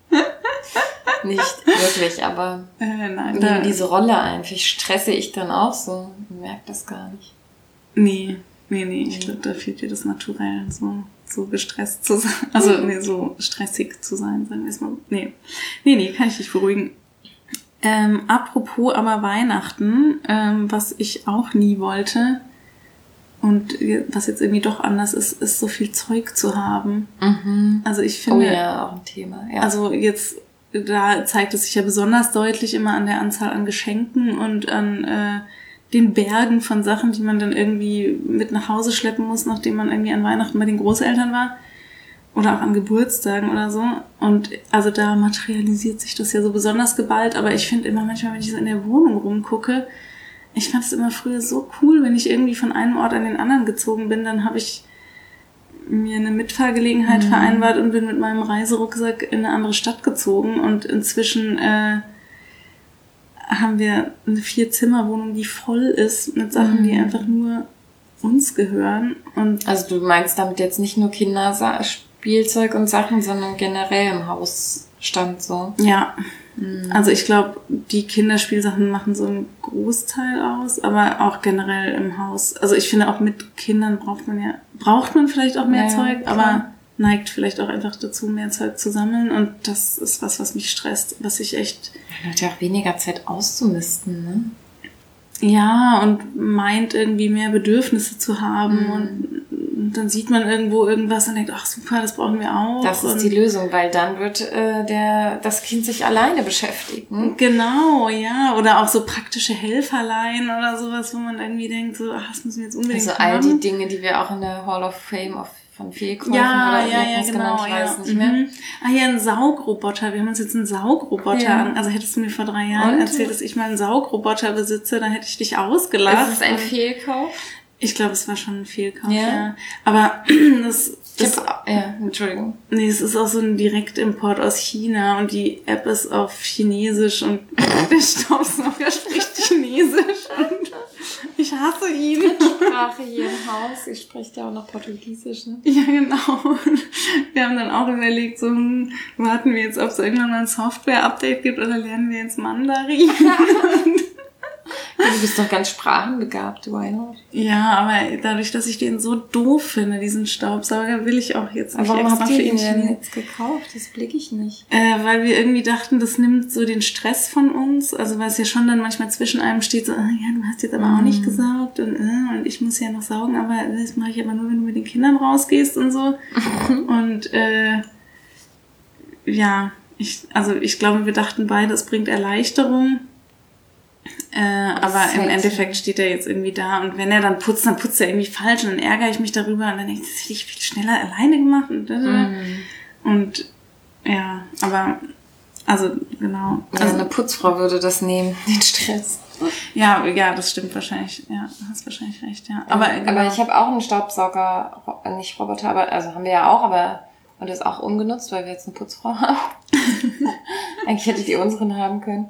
nicht wirklich, aber äh, nein, nehme diese Rolle ein. Vielleicht stresse ich dann auch so und merke das gar nicht. Nee, nee, nee. Ich glaube, da fehlt dir das Naturell, so, so gestresst zu sein. Also, nee, so stressig zu sein, sagen wir es mal. Nee, nee, nee, kann ich dich beruhigen. Ähm, apropos aber Weihnachten, ähm, was ich auch nie wollte und was jetzt irgendwie doch anders ist, ist so viel Zeug zu haben. Mhm. Also ich finde... Oh ja, auch ein Thema. Ja. Also jetzt, da zeigt es sich ja besonders deutlich immer an der Anzahl an Geschenken und an äh, den Bergen von Sachen, die man dann irgendwie mit nach Hause schleppen muss, nachdem man irgendwie an Weihnachten bei den Großeltern war. Oder auch an Geburtstagen oder so. Und also da materialisiert sich das ja so besonders geballt. Aber ich finde immer manchmal, wenn ich so in der Wohnung rumgucke, ich fand es immer früher so cool, wenn ich irgendwie von einem Ort an den anderen gezogen bin, dann habe ich mir eine Mitfahrgelegenheit mhm. vereinbart und bin mit meinem Reiserucksack in eine andere Stadt gezogen. Und inzwischen äh, haben wir eine Vier-Zimmer-Wohnung, die voll ist mit Sachen, mhm. die einfach nur uns gehören. Und also du meinst damit jetzt nicht nur Kinderspielzeug und Sachen, sondern generell im Hausstand so? Ja, also ich glaube, die Kinderspielsachen machen so einen Großteil aus, aber auch generell im Haus. Also ich finde auch mit Kindern braucht man ja, braucht man vielleicht auch mehr ja, Zeug, klar. aber neigt vielleicht auch einfach dazu, mehr Zeug zu sammeln und das ist was, was mich stresst, was ich echt... Man hat ja auch weniger Zeit auszumisten, ne? Ja, und meint irgendwie mehr Bedürfnisse zu haben mhm. und, und dann sieht man irgendwo irgendwas und denkt, ach super, das brauchen wir auch. Das ist und die Lösung, weil dann wird äh, der das Kind sich alleine beschäftigen. Genau, ja, oder auch so praktische Helferlein oder sowas, wo man irgendwie denkt, so, ach, das müssen wir jetzt unbedingt also haben. Also all die Dinge, die wir auch in der Hall of Fame auf von Fehlkäufen ja, oder ja, ja, genau, genannt, ich ja. weiß nicht mehr. Mhm. Ah, hier ein Saugroboter. Wir haben uns jetzt einen Saugroboter ja. an. Also hättest du mir vor drei Jahren Und? erzählt, dass ich mal einen Saugroboter besitze, dann hätte ich dich ausgelacht. Ist es ein Fehlkauf? Ich glaube, es war schon ein Fehlkauf, ja. ja. Aber das ist... Ja, Entschuldigung. Nee, es ist auch so ein Direktimport aus China und die App ist auf Chinesisch und der Staubsauger spricht Chinesisch und ich hasse ihn. Sprache hier im Haus. Ich spreche ja auch noch Portugiesisch, ne? Ja, genau. Wir haben dann auch überlegt, so, hm, warten wir jetzt, ob es irgendwann mal ein Software-Update gibt oder lernen wir jetzt Mandarin? Du bist doch ganz sprachenbegabt, du Einhard. Ja, aber dadurch, dass ich den so doof finde, diesen Staubsauger, will ich auch jetzt nicht aber warum extra habt ihr für den ihn denn jetzt gekauft? Das blicke ich nicht. Äh, weil wir irgendwie dachten, das nimmt so den Stress von uns. Also weil es ja schon dann manchmal zwischen einem steht, so, ah, ja, du hast jetzt aber mm. auch nicht gesaugt und, äh, und ich muss ja noch saugen, aber das mache ich aber nur, wenn du mit den Kindern rausgehst und so. und äh, ja, ich, also ich glaube, wir dachten beide, es bringt Erleichterung. Äh, aber im Endeffekt steht er jetzt irgendwie da und wenn er dann putzt, dann putzt er irgendwie falsch und dann ärgere ich mich darüber und dann denke ich, das hätte ich viel schneller alleine gemacht und mm. und ja, aber also genau. Ja, also, eine Putzfrau würde das nehmen, den Stress. Ja, ja, das stimmt wahrscheinlich. Ja, du hast wahrscheinlich recht, ja. Aber, ja, genau. aber ich habe auch einen Staubsauger, nicht Roboter, aber also haben wir ja auch, aber und das ist auch ungenutzt, weil wir jetzt eine Putzfrau haben. Eigentlich hättet ihr unseren haben können.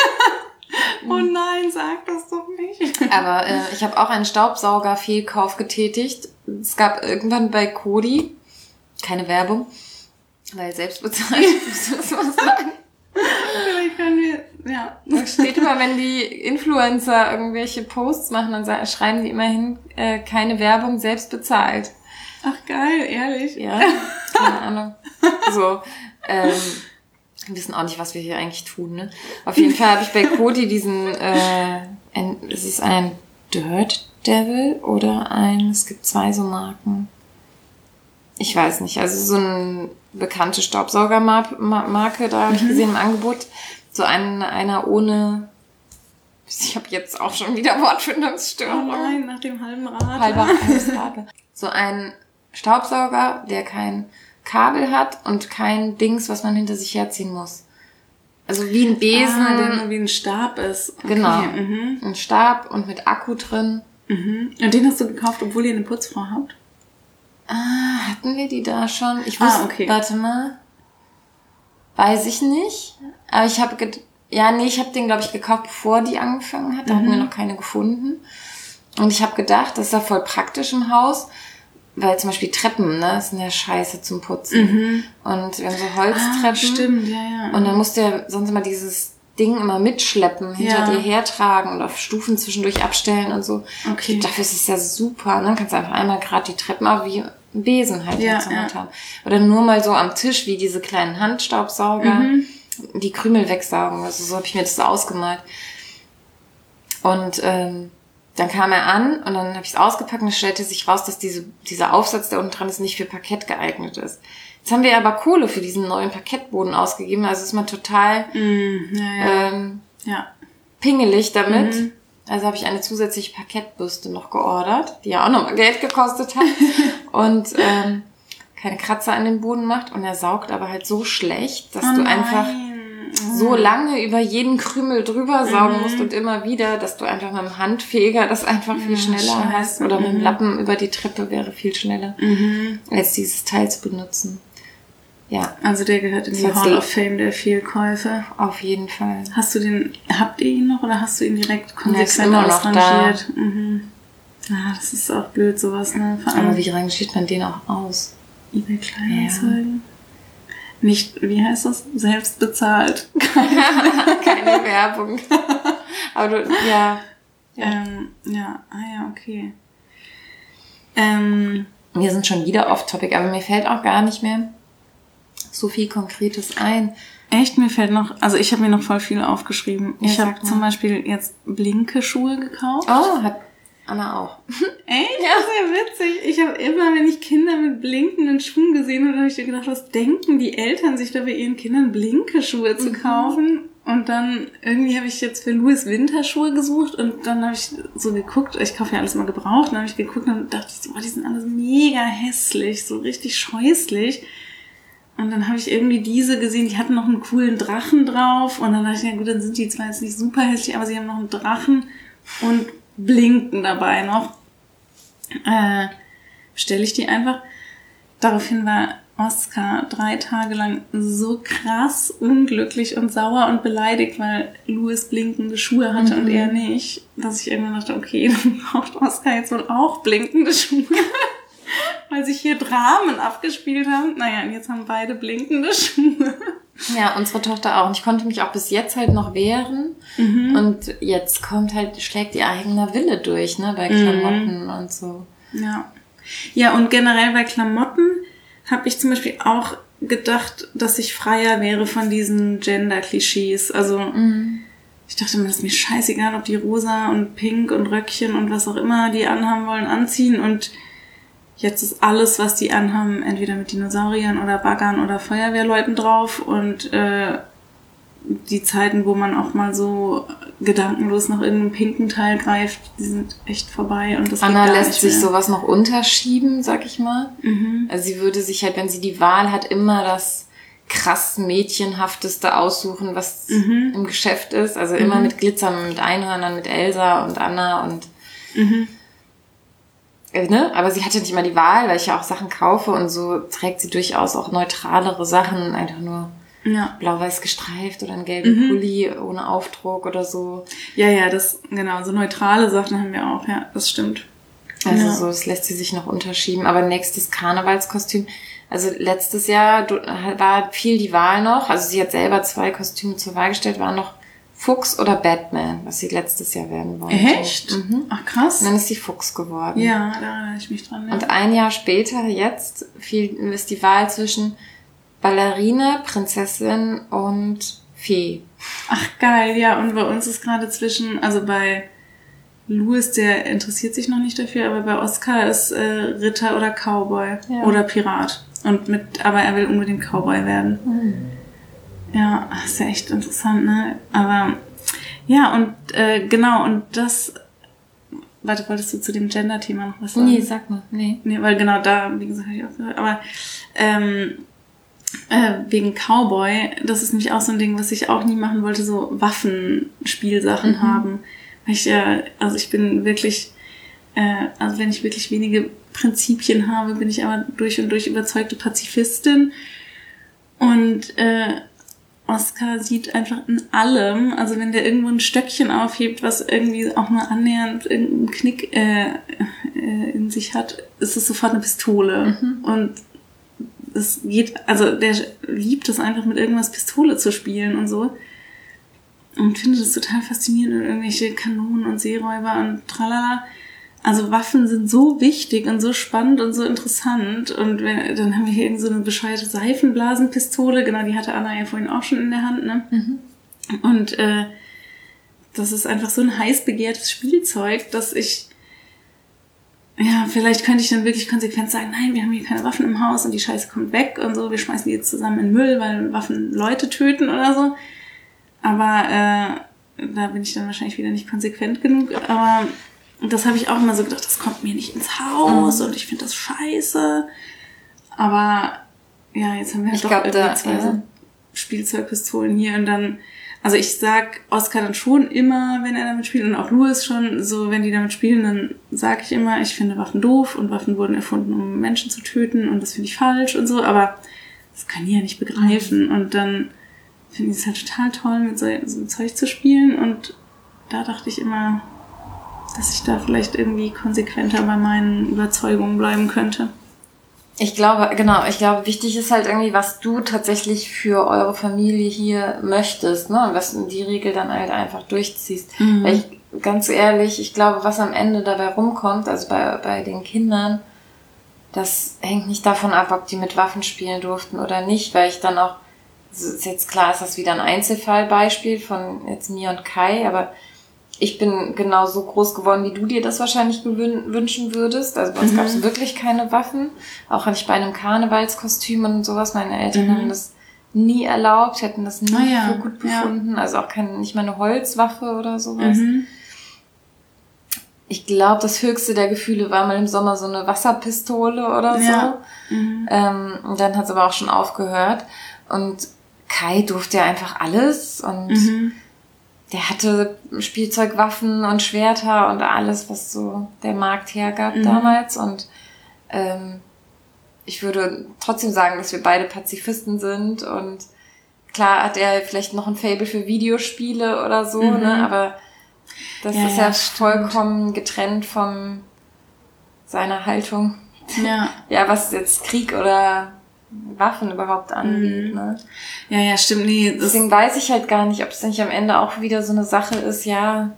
Oh nein, sag das doch nicht. Aber äh, ich habe auch einen Staubsauger-Fehlkauf getätigt. Es gab irgendwann bei Kodi, keine Werbung, weil selbst bezahlt, muss das mal sagen. Vielleicht können wir, ja. Da steht immer, wenn die Influencer irgendwelche Posts machen, dann sagen, schreiben die immerhin äh, keine Werbung, selbst bezahlt. Ach geil, ehrlich? Ja, keine Ahnung. So, ähm, wir wissen auch nicht, was wir hier eigentlich tun, ne? Auf jeden Fall habe ich bei Kodi diesen, äh, ein, es ist ein Dirt Devil oder ein, es gibt zwei so Marken. Ich weiß nicht, also so eine bekannte Staubsaugermarke, da habe ich gesehen im Angebot, so ein, einer ohne, ich habe jetzt auch schon wieder Wortfindungsstörung. Oh nein, nach dem halben Rad. Halber Rad. So ein Staubsauger, der kein Kabel hat und kein Dings, was man hinter sich herziehen muss. Also wie ein Besen. Ah, der nur wie ein Stab ist. Okay. Genau. Mhm. Ein Stab und mit Akku drin. Mhm. Und den hast du gekauft, obwohl ihr eine Putzfrau habt? Ah, hatten wir die da schon? Ich wusste, Ah, okay. Warte mal. Weiß ich nicht. Aber ich habe, ge- ja, nee, ich habe den, glaube ich, gekauft, bevor die angefangen hat. Da Mhm. hatten wir noch keine gefunden. Und ich habe gedacht, das ist ja voll praktisch im Haus, weil zum Beispiel Treppen, ne, das sind ja scheiße zum Putzen. Mhm. Und wir haben so Holztreppen. Ah, stimmt, ja, ja. Und dann musst du ja sonst immer dieses Ding immer mitschleppen, hinter Ja. dir hertragen und auf Stufen zwischendurch abstellen und so. Okay. Dafür ist es ja super, ne? Kannst einfach einmal gerade die Treppen, auch wie ein Besen halt Ja, zur ja. Hand haben. Oder nur mal so am Tisch, wie diese kleinen Handstaubsauger, Mhm. die Krümel wegsaugen. Also so habe ich mir das so ausgemalt. Und ähm, dann kam er an und dann habe ich es ausgepackt und es stellte sich raus, dass diese, dieser Aufsatz, der unten dran ist, nicht für Parkett geeignet ist. Jetzt haben wir aber Kohle für diesen neuen Parkettboden ausgegeben, also ist man total Mhm. Ja, ja. ähm, ja. pingelig damit. Mhm. Also habe ich eine zusätzliche Parkettbürste noch geordert, die ja auch nochmal Geld gekostet hat und ähm, keine Kratzer an dem Boden macht. Und er saugt aber halt so schlecht, dass Oh du nein. einfach so lange über jeden Krümel drüber saugen musst und immer wieder, dass du einfach mit dem Handfeger das einfach viel schneller scheiße. hast. Oder mit dem Mhm. Lappen über die Treppe wäre viel schneller, Mhm. als dieses Teil zu benutzen. Ja, Also der gehört in die Das heißt, Hall die- of Fame der Fehlkäufe. auf jeden Fall. Hast du den, habt ihr ihn noch oder hast du ihn direkt ist konsequent immer noch ausrangiert? Mhm. Ah, das ist auch blöd, sowas, ne? Vor allem Aber wie rangiert man den auch aus? eBay Kleinanzeigen. Nicht, wie heißt das? Selbst bezahlt. Keine Werbung. Aber du, ja. Ja. Ähm, ja, ah ja, okay. Ähm, Wir sind schon wieder off-topic, aber mir fällt auch gar nicht mehr so viel Konkretes ein. echt, mir fällt noch, also ich habe mir noch voll viel aufgeschrieben. Ja, ich habe sag mal. zum Beispiel jetzt blinke Schuhe gekauft. Oh, hat Anna auch. Echt? Ja. Das ist ja witzig. Ich habe immer, wenn ich Kinder mit blinkenden Schuhen gesehen habe, habe ich mir gedacht, was denken die Eltern sich da bei ihren Kindern blinke Schuhe zu kaufen? Und dann irgendwie habe ich jetzt für Louis Winterschuhe gesucht und dann habe ich so geguckt, ich kaufe ja alles mal gebraucht, und dann habe ich geguckt und dachte ich so, oh, die sind alles mega hässlich, so richtig scheußlich. Und dann habe ich irgendwie diese gesehen, die hatten noch einen coolen Drachen drauf und dann dachte ich, ja gut, dann sind die zwar jetzt nicht super hässlich, aber sie haben noch einen Drachen und blinken dabei noch. Äh, bestelle ich die einfach. Daraufhin war Oskar drei Tage lang so krass unglücklich und sauer und beleidigt, weil Louis blinkende Schuhe hatte Mhm. und er nicht, dass ich irgendwann dachte, okay, dann braucht Oskar jetzt wohl auch blinkende Schuhe, weil sich hier Dramen abgespielt haben. Naja, und jetzt haben beide blinkende Schuhe. Ja, unsere Tochter auch. Und ich konnte mich auch bis jetzt halt noch wehren. Und jetzt kommt halt, schlägt ihr eigener Wille durch, ne, bei Klamotten und so. Ja. Ja, und generell bei Klamotten habe ich zum Beispiel auch gedacht, dass ich freier wäre von diesen Gender-Klischees. Also ich dachte mir, das ist mir scheißegal, ob die rosa und pink und Röckchen und was auch immer die anhaben wollen, anziehen. Und jetzt ist alles, was die anhaben, entweder mit Dinosauriern oder Baggern oder Feuerwehrleuten drauf. Und äh, die Zeiten, wo man auch mal so gedankenlos nach irgendeinem pinken Teil greift, die sind echt vorbei. Und das Anna geht gar lässt nicht sich mehr. sowas noch unterschieben, sag ich mal. Mhm. Also sie würde sich halt, wenn sie die Wahl hat, immer das krass Mädchenhafteste aussuchen, was Mhm. im Geschäft ist. Also immer mit Glitzern, mit Einhörnern, mit Elsa und Anna und Mhm. äh, ne? Aber sie hat ja nicht immer die Wahl, weil ich ja auch Sachen kaufe und so trägt sie durchaus auch neutralere Sachen, einfach nur Ja. blau-weiß gestreift oder einen gelben Mhm. Pulli ohne Aufdruck oder so. Ja, ja, das, genau, so neutrale Sachen haben wir auch, ja, das stimmt. Also Ja. so, das lässt sie sich noch unterschieben. Aber nächstes Karnevalskostüm, also letztes Jahr du- war viel die Wahl noch, also sie hat selber zwei Kostüme zur Wahl gestellt, waren noch Fuchs oder Batman, was sie letztes Jahr werden wollte. Echt? Mhm. Ach, krass. Und dann ist sie Fuchs geworden. Ja, da erinnere ich mich dran. Ja. Und ein Jahr später, jetzt, fiel, ist die Wahl zwischen Ballerine, Prinzessin und Fee. Ach, geil, ja, und bei uns ist gerade zwischen, also bei Louis, der interessiert sich noch nicht dafür, aber bei Oskar ist äh, Ritter oder Cowboy Ja. oder Pirat. Und mit, aber er will unbedingt Cowboy werden. Ja, ist ja echt interessant, ne? Aber ja, und äh, genau, und das. Warte, wolltest du zu dem Gender-Thema noch was sagen? Nee, sag mal, nee. Nee, weil genau da, wie gesagt, habe ich auch gehört. Aber ähm, äh, wegen Cowboy, das ist nämlich auch so ein Ding, was ich auch nie machen wollte, so Waffenspielsachen haben. Weil ich ja, also ich bin wirklich äh, also wenn ich wirklich wenige Prinzipien habe, bin ich aber durch und durch überzeugte Pazifistin. Und äh, Oskar sieht einfach in allem, also wenn der irgendwo ein Stöckchen aufhebt, was irgendwie auch mal annähernd irgendeinen Knick äh, äh, in sich hat, ist es sofort eine Pistole. Mhm. Und es geht, also der liebt es einfach, mit irgendwas Pistole zu spielen und so. Und findet es total faszinierend, und irgendwelche Kanonen und Seeräuber und tralala. Also Waffen sind so wichtig und so spannend und so interessant. Und wenn, dann haben wir hier irgendwie so eine bescheuerte Seifenblasenpistole. Genau, die hatte Anna ja vorhin auch schon in der Hand, ne? Mhm. Und äh, das ist einfach so ein heiß begehrtes Spielzeug, dass ich, ja, vielleicht könnte ich dann wirklich konsequent sagen, nein, wir haben hier keine Waffen im Haus und die Scheiße kommt weg und so. Wir schmeißen die jetzt zusammen in den Müll, weil Waffen Leute töten oder so. Aber äh, da bin ich dann wahrscheinlich wieder nicht konsequent genug. Aber das habe ich auch immer so gedacht, das kommt mir nicht ins Haus mhm. und ich finde das scheiße. Aber ja, jetzt haben wir halt ich doch glaub, irgendwie da, zwei ja. so Spielzeugpistolen hier. Und dann, also ich sag Oskar dann schon immer, wenn er damit spielt, und auch Louis schon, so wenn die damit spielen, dann sage ich immer, ich finde Waffen doof und Waffen wurden erfunden, um Menschen zu töten und das finde ich falsch und so. Aber das kann die ja nicht begreifen. Mhm. Und dann finde ich es halt total toll, mit so, so Zeug zu spielen. Und da dachte ich immer, dass ich da vielleicht irgendwie konsequenter bei meinen Überzeugungen bleiben könnte. Ich glaube, genau, ich glaube, wichtig ist halt irgendwie, was du tatsächlich für eure Familie hier möchtest, ne? Und was du die Regel dann halt einfach durchziehst. Mhm. Weil ich, ganz ehrlich, ich glaube, was am Ende dabei rumkommt, also bei, bei den Kindern, das hängt nicht davon ab, ob die mit Waffen spielen durften oder nicht, weil ich dann auch, ist jetzt klar, ist das wieder ein Einzelfallbeispiel von jetzt mir und Kai, aber ich bin genau so groß geworden, wie du dir das wahrscheinlich gewün- wünschen würdest. Also bei uns mhm. gab es wirklich keine Waffen. Auch nicht bei einem Karnevalskostüm und sowas. Meine Eltern mhm. haben das nie erlaubt, hätten das nie ah, ja. für gut befunden. Ja. Also auch keine, nicht mal eine Holzwaffe oder sowas. Mhm. Ich glaube, das höchste der Gefühle war mal im Sommer so eine Wasserpistole oder ja. so. Mhm. Ähm, und dann hat es aber auch schon aufgehört. Und Kai durfte ja einfach alles und mhm. der hatte Spielzeugwaffen und Schwerter und alles, was so der Markt hergab mhm. damals. Und ähm, ich würde trotzdem sagen, dass wir beide Pazifisten sind. Und klar hat er vielleicht noch ein Faible für Videospiele oder so, mhm. ne? Aber das ja, ist ja, ja vollkommen getrennt von seiner Haltung. Ja. Ja, was jetzt Krieg oder Waffen überhaupt angeht, ne? Ja, ja, stimmt. Nee, das deswegen weiß ich halt gar nicht, ob es nicht am Ende auch wieder so eine Sache ist, ja.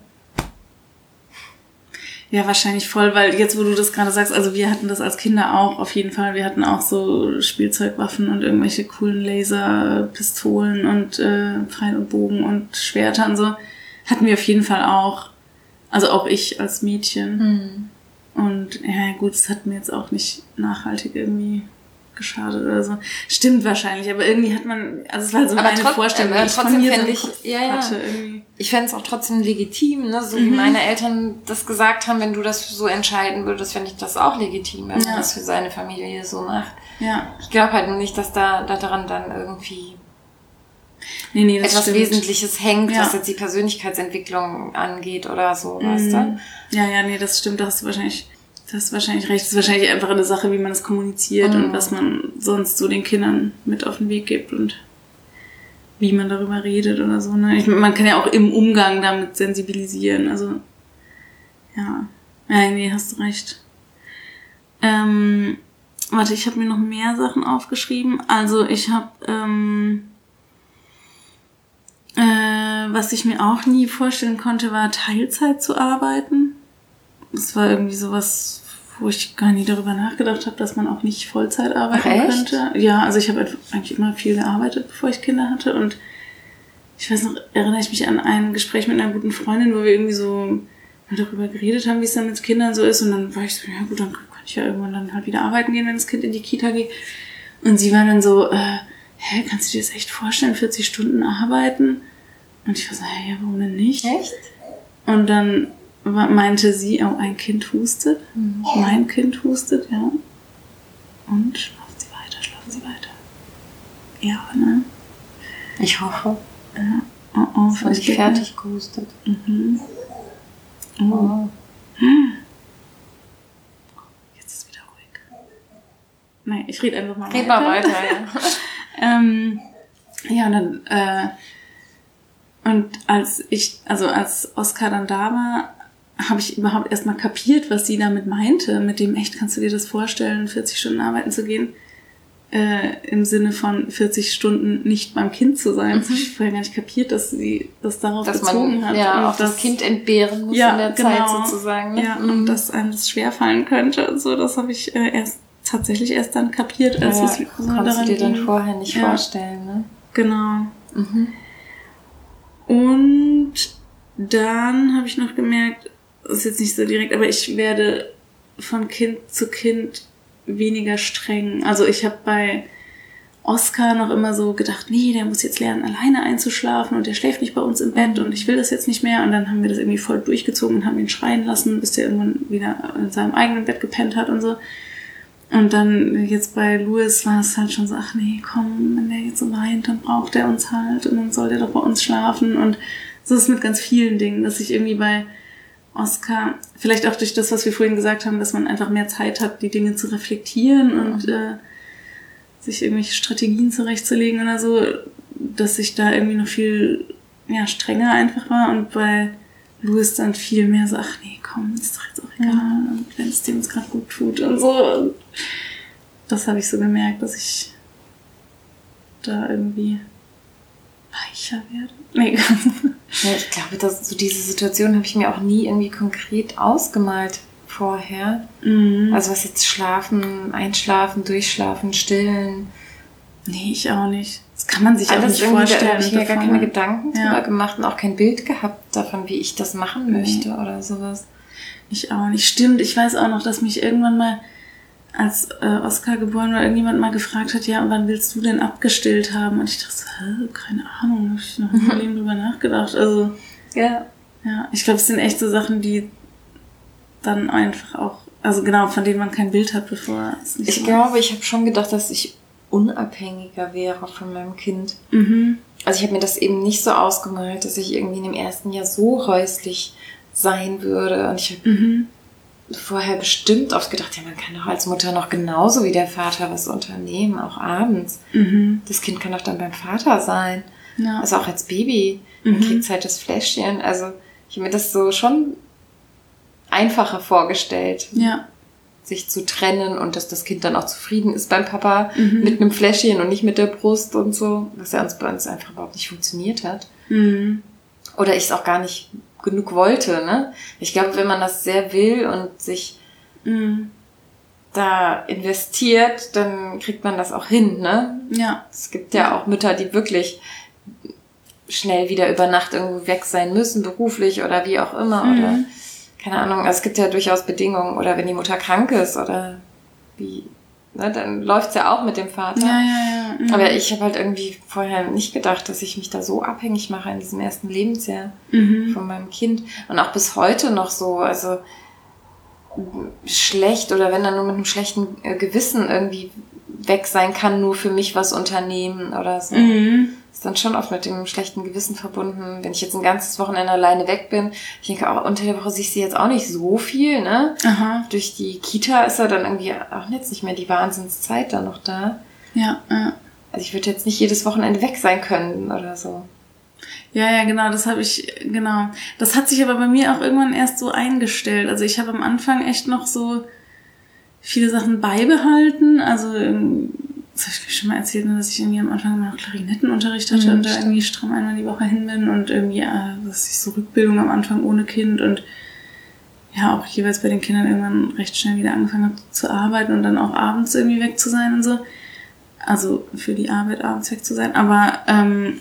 Ja, wahrscheinlich voll, weil jetzt, wo du das gerade sagst, also wir hatten das als Kinder auch auf jeden Fall. Wir hatten auch so Spielzeugwaffen und irgendwelche coolen Laserpistolen und äh, Pfeil und Bogen und Schwerter und so. Hatten wir auf jeden Fall auch. Also auch ich als Mädchen. Mhm. Und ja, gut, es hat mir jetzt auch nicht nachhaltig irgendwie geschadet oder so. Stimmt wahrscheinlich, aber irgendwie hat man, also es war so aber eine trot- Vorstellung, äh, trotzdem fände ich, ja, ja. Ich fände es auch trotzdem legitim, ne, so mhm. wie meine Eltern das gesagt haben, wenn du das so entscheiden würdest, fände ich das auch legitim, wenn ja. man das für seine Familie so macht. Ja. Ich glaube halt nur nicht, dass da, da daran dann irgendwie nee, nee, etwas stimmt. Wesentliches hängt, ja. was jetzt die Persönlichkeitsentwicklung angeht oder so, mhm. weißt du? Ja, ja, nee, das stimmt, da hast du wahrscheinlich Das ist wahrscheinlich recht. Das ist wahrscheinlich einfach eine Sache, wie man es kommuniziert mhm. und was man sonst so den Kindern mit auf den Weg gibt und wie man darüber redet oder so. Ne? Ich, man kann ja auch im Umgang damit sensibilisieren. Also, ja. Ja, nee, hast du recht. Ähm, warte, ich habe mir noch mehr Sachen aufgeschrieben. Also, ich habe, ähm, äh, was ich mir auch nie vorstellen konnte, war Teilzeit zu arbeiten. Das war irgendwie sowas, wo ich gar nie darüber nachgedacht habe, dass man auch nicht Vollzeit arbeiten Ach, könnte. Ja, also ich habe eigentlich immer viel gearbeitet, bevor ich Kinder hatte. Und ich weiß noch, erinnere ich mich an ein Gespräch mit einer guten Freundin, wo wir irgendwie so darüber geredet haben, wie es dann mit Kindern so ist. Und dann war ich so, ja gut, dann kann ich ja irgendwann dann halt wieder arbeiten gehen, wenn das Kind in die Kita geht. Und sie war dann so, äh, hä, kannst du dir das echt vorstellen, vierzig Stunden arbeiten? Und ich war so, ja, warum denn nicht? Echt? Und dann meinte sie, oh, ein Kind hustet. Mhm. Mein Kind hustet, ja. Und schlafen Sie weiter, schlafen Sie weiter. Ja, ne? Ich hoffe. Ja. Oh, oh, ist nicht fertig gehustet. Mhm. Oh. Hm. Nein, ich rede einfach mal Red weiter. mal weiter, ja. ähm, ja, und dann, äh, und als ich, also als Oskar dann da war, habe ich überhaupt erstmal kapiert, was sie damit meinte, mit dem, echt, kannst du dir das vorstellen, vierzig Stunden arbeiten zu gehen? Äh, im Sinne von vierzig Stunden nicht beim Kind zu sein. Mhm. Das habe ich vorher gar nicht kapiert, dass sie das darauf dass bezogen man, hat. Ja, und auch das, das Kind entbehren muss ja, in der genau, Zeit sozusagen. Ne? Ja, mhm. und dass einem das schwerfallen könnte und so, das habe ich äh, erst tatsächlich erst dann kapiert, als ja, es so konntest daran du dir dann ging. vorher nicht ja. vorstellen, ne? Genau. Mhm. Und dann habe ich noch gemerkt, das ist jetzt nicht so direkt, aber ich werde von Kind zu Kind weniger streng. Also ich habe bei Oskar noch immer so gedacht, nee, der muss jetzt lernen, alleine einzuschlafen und der schläft nicht bei uns im Bett und ich will das jetzt nicht mehr. Und dann haben wir das irgendwie voll durchgezogen und haben ihn schreien lassen, bis der irgendwann wieder in seinem eigenen Bett gepennt hat und so. Und dann jetzt bei Louis war es halt schon so, ach nee, komm, wenn der jetzt so weint, dann braucht er uns halt und dann soll der doch bei uns schlafen. Und so ist es mit ganz vielen Dingen, dass ich irgendwie bei Oskar, vielleicht auch durch das, was wir vorhin gesagt haben, dass man einfach mehr Zeit hat, die Dinge zu reflektieren und äh, sich irgendwelche Strategien zurechtzulegen oder so, dass ich da irgendwie noch viel ja, strenger einfach war und bei Louis dann viel mehr so, ach nee, komm, ist doch jetzt auch egal, mhm. und wenn es dem jetzt gerade gut tut und so. Und das habe ich so gemerkt, dass ich da irgendwie weicher werde. Nee. Ja, ich glaube, dass so diese Situation habe ich mir auch nie irgendwie konkret ausgemalt vorher. Mhm. Also was jetzt Schlafen, Einschlafen, Durchschlafen, Stillen. Nee, ich auch nicht. Das kann man sich Alles auch nicht irgendwie, vorstellen. Da habe ich mir gar keine Gedanken ja. drüber gemacht und auch kein Bild gehabt davon, wie ich das machen möchte nee. oder sowas. Ich auch nicht. Stimmt, ich weiß auch noch, dass mich irgendwann mal, als äh, Oskar geboren war, irgendjemand mal gefragt hat, ja, wann willst du denn abgestillt haben? Und ich dachte so, hä, keine Ahnung, habe ich noch nie drüber nachgedacht. Also, ja, ja, ich glaube, es sind echt so Sachen, die dann einfach auch, also genau, von denen man kein Bild hat, bevor es nicht Ich so glaube, ist. ich habe schon gedacht, dass ich unabhängiger wäre von meinem Kind. Mhm. Also ich habe mir das eben nicht so ausgemalt, dass ich irgendwie in dem ersten Jahr so häuslich sein würde. Und ich habe mhm. vorher bestimmt oft gedacht, ja, man kann doch als Mutter noch genauso wie der Vater was unternehmen, auch abends. Mhm. Das Kind kann doch dann beim Vater sein. Ja. Also auch als Baby. Man mhm. kriegt halt das Fläschchen. Also ich habe mir das so schon einfacher vorgestellt, ja. sich zu trennen und dass das Kind dann auch zufrieden ist beim Papa mhm. mit einem Fläschchen und nicht mit der Brust und so, was ja uns bei uns einfach überhaupt nicht funktioniert hat. Mhm. Oder ich es auch gar nicht genug wollte, ne? Ich glaube, wenn man das sehr will und sich mhm. da investiert, dann kriegt man das auch hin, ne? Ja. Es gibt ja auch Mütter, die wirklich schnell wieder über Nacht irgendwo weg sein müssen, beruflich oder wie auch immer, mhm. oder keine Ahnung, also es gibt ja durchaus Bedingungen, oder wenn die Mutter krank ist oder wie, ne, dann läuft's ja auch mit dem Vater. Ja, ja, ja. Mhm. Aber ich habe halt irgendwie vorher nicht gedacht, dass ich mich da so abhängig mache in diesem ersten Lebensjahr mhm. von meinem Kind. Und auch bis heute noch so, also schlecht oder wenn dann nur mit einem schlechten Gewissen irgendwie weg sein kann, nur für mich was unternehmen oder so. Mhm. Ist dann schon oft mit dem schlechten Gewissen verbunden, wenn ich jetzt ein ganzes Wochenende alleine weg bin. Ich denke auch, unter der Woche sehe ich sie jetzt auch nicht so viel, ne? Aha. Durch die Kita ist ja dann irgendwie auch jetzt nicht mehr die Wahnsinnszeit da noch da. Ja, ja. Also ich würde jetzt nicht jedes Wochenende weg sein können oder so. Ja, ja, genau, das habe ich, genau. Das hat sich aber bei mir auch irgendwann erst so eingestellt. Also ich habe am Anfang echt noch so viele Sachen beibehalten. Also das habe ich schon mal erzählt, dass ich irgendwie am Anfang immer noch Klarinettenunterricht hatte mhm, und da irgendwie stramm einmal die Woche hin bin und irgendwie, äh, dass ich so Rückbildung am Anfang ohne Kind und ja, auch jeweils bei den Kindern irgendwann recht schnell wieder angefangen habe zu arbeiten und dann auch abends irgendwie weg zu sein und so. Also für die Arbeit abends weg zu sein. Aber ähm,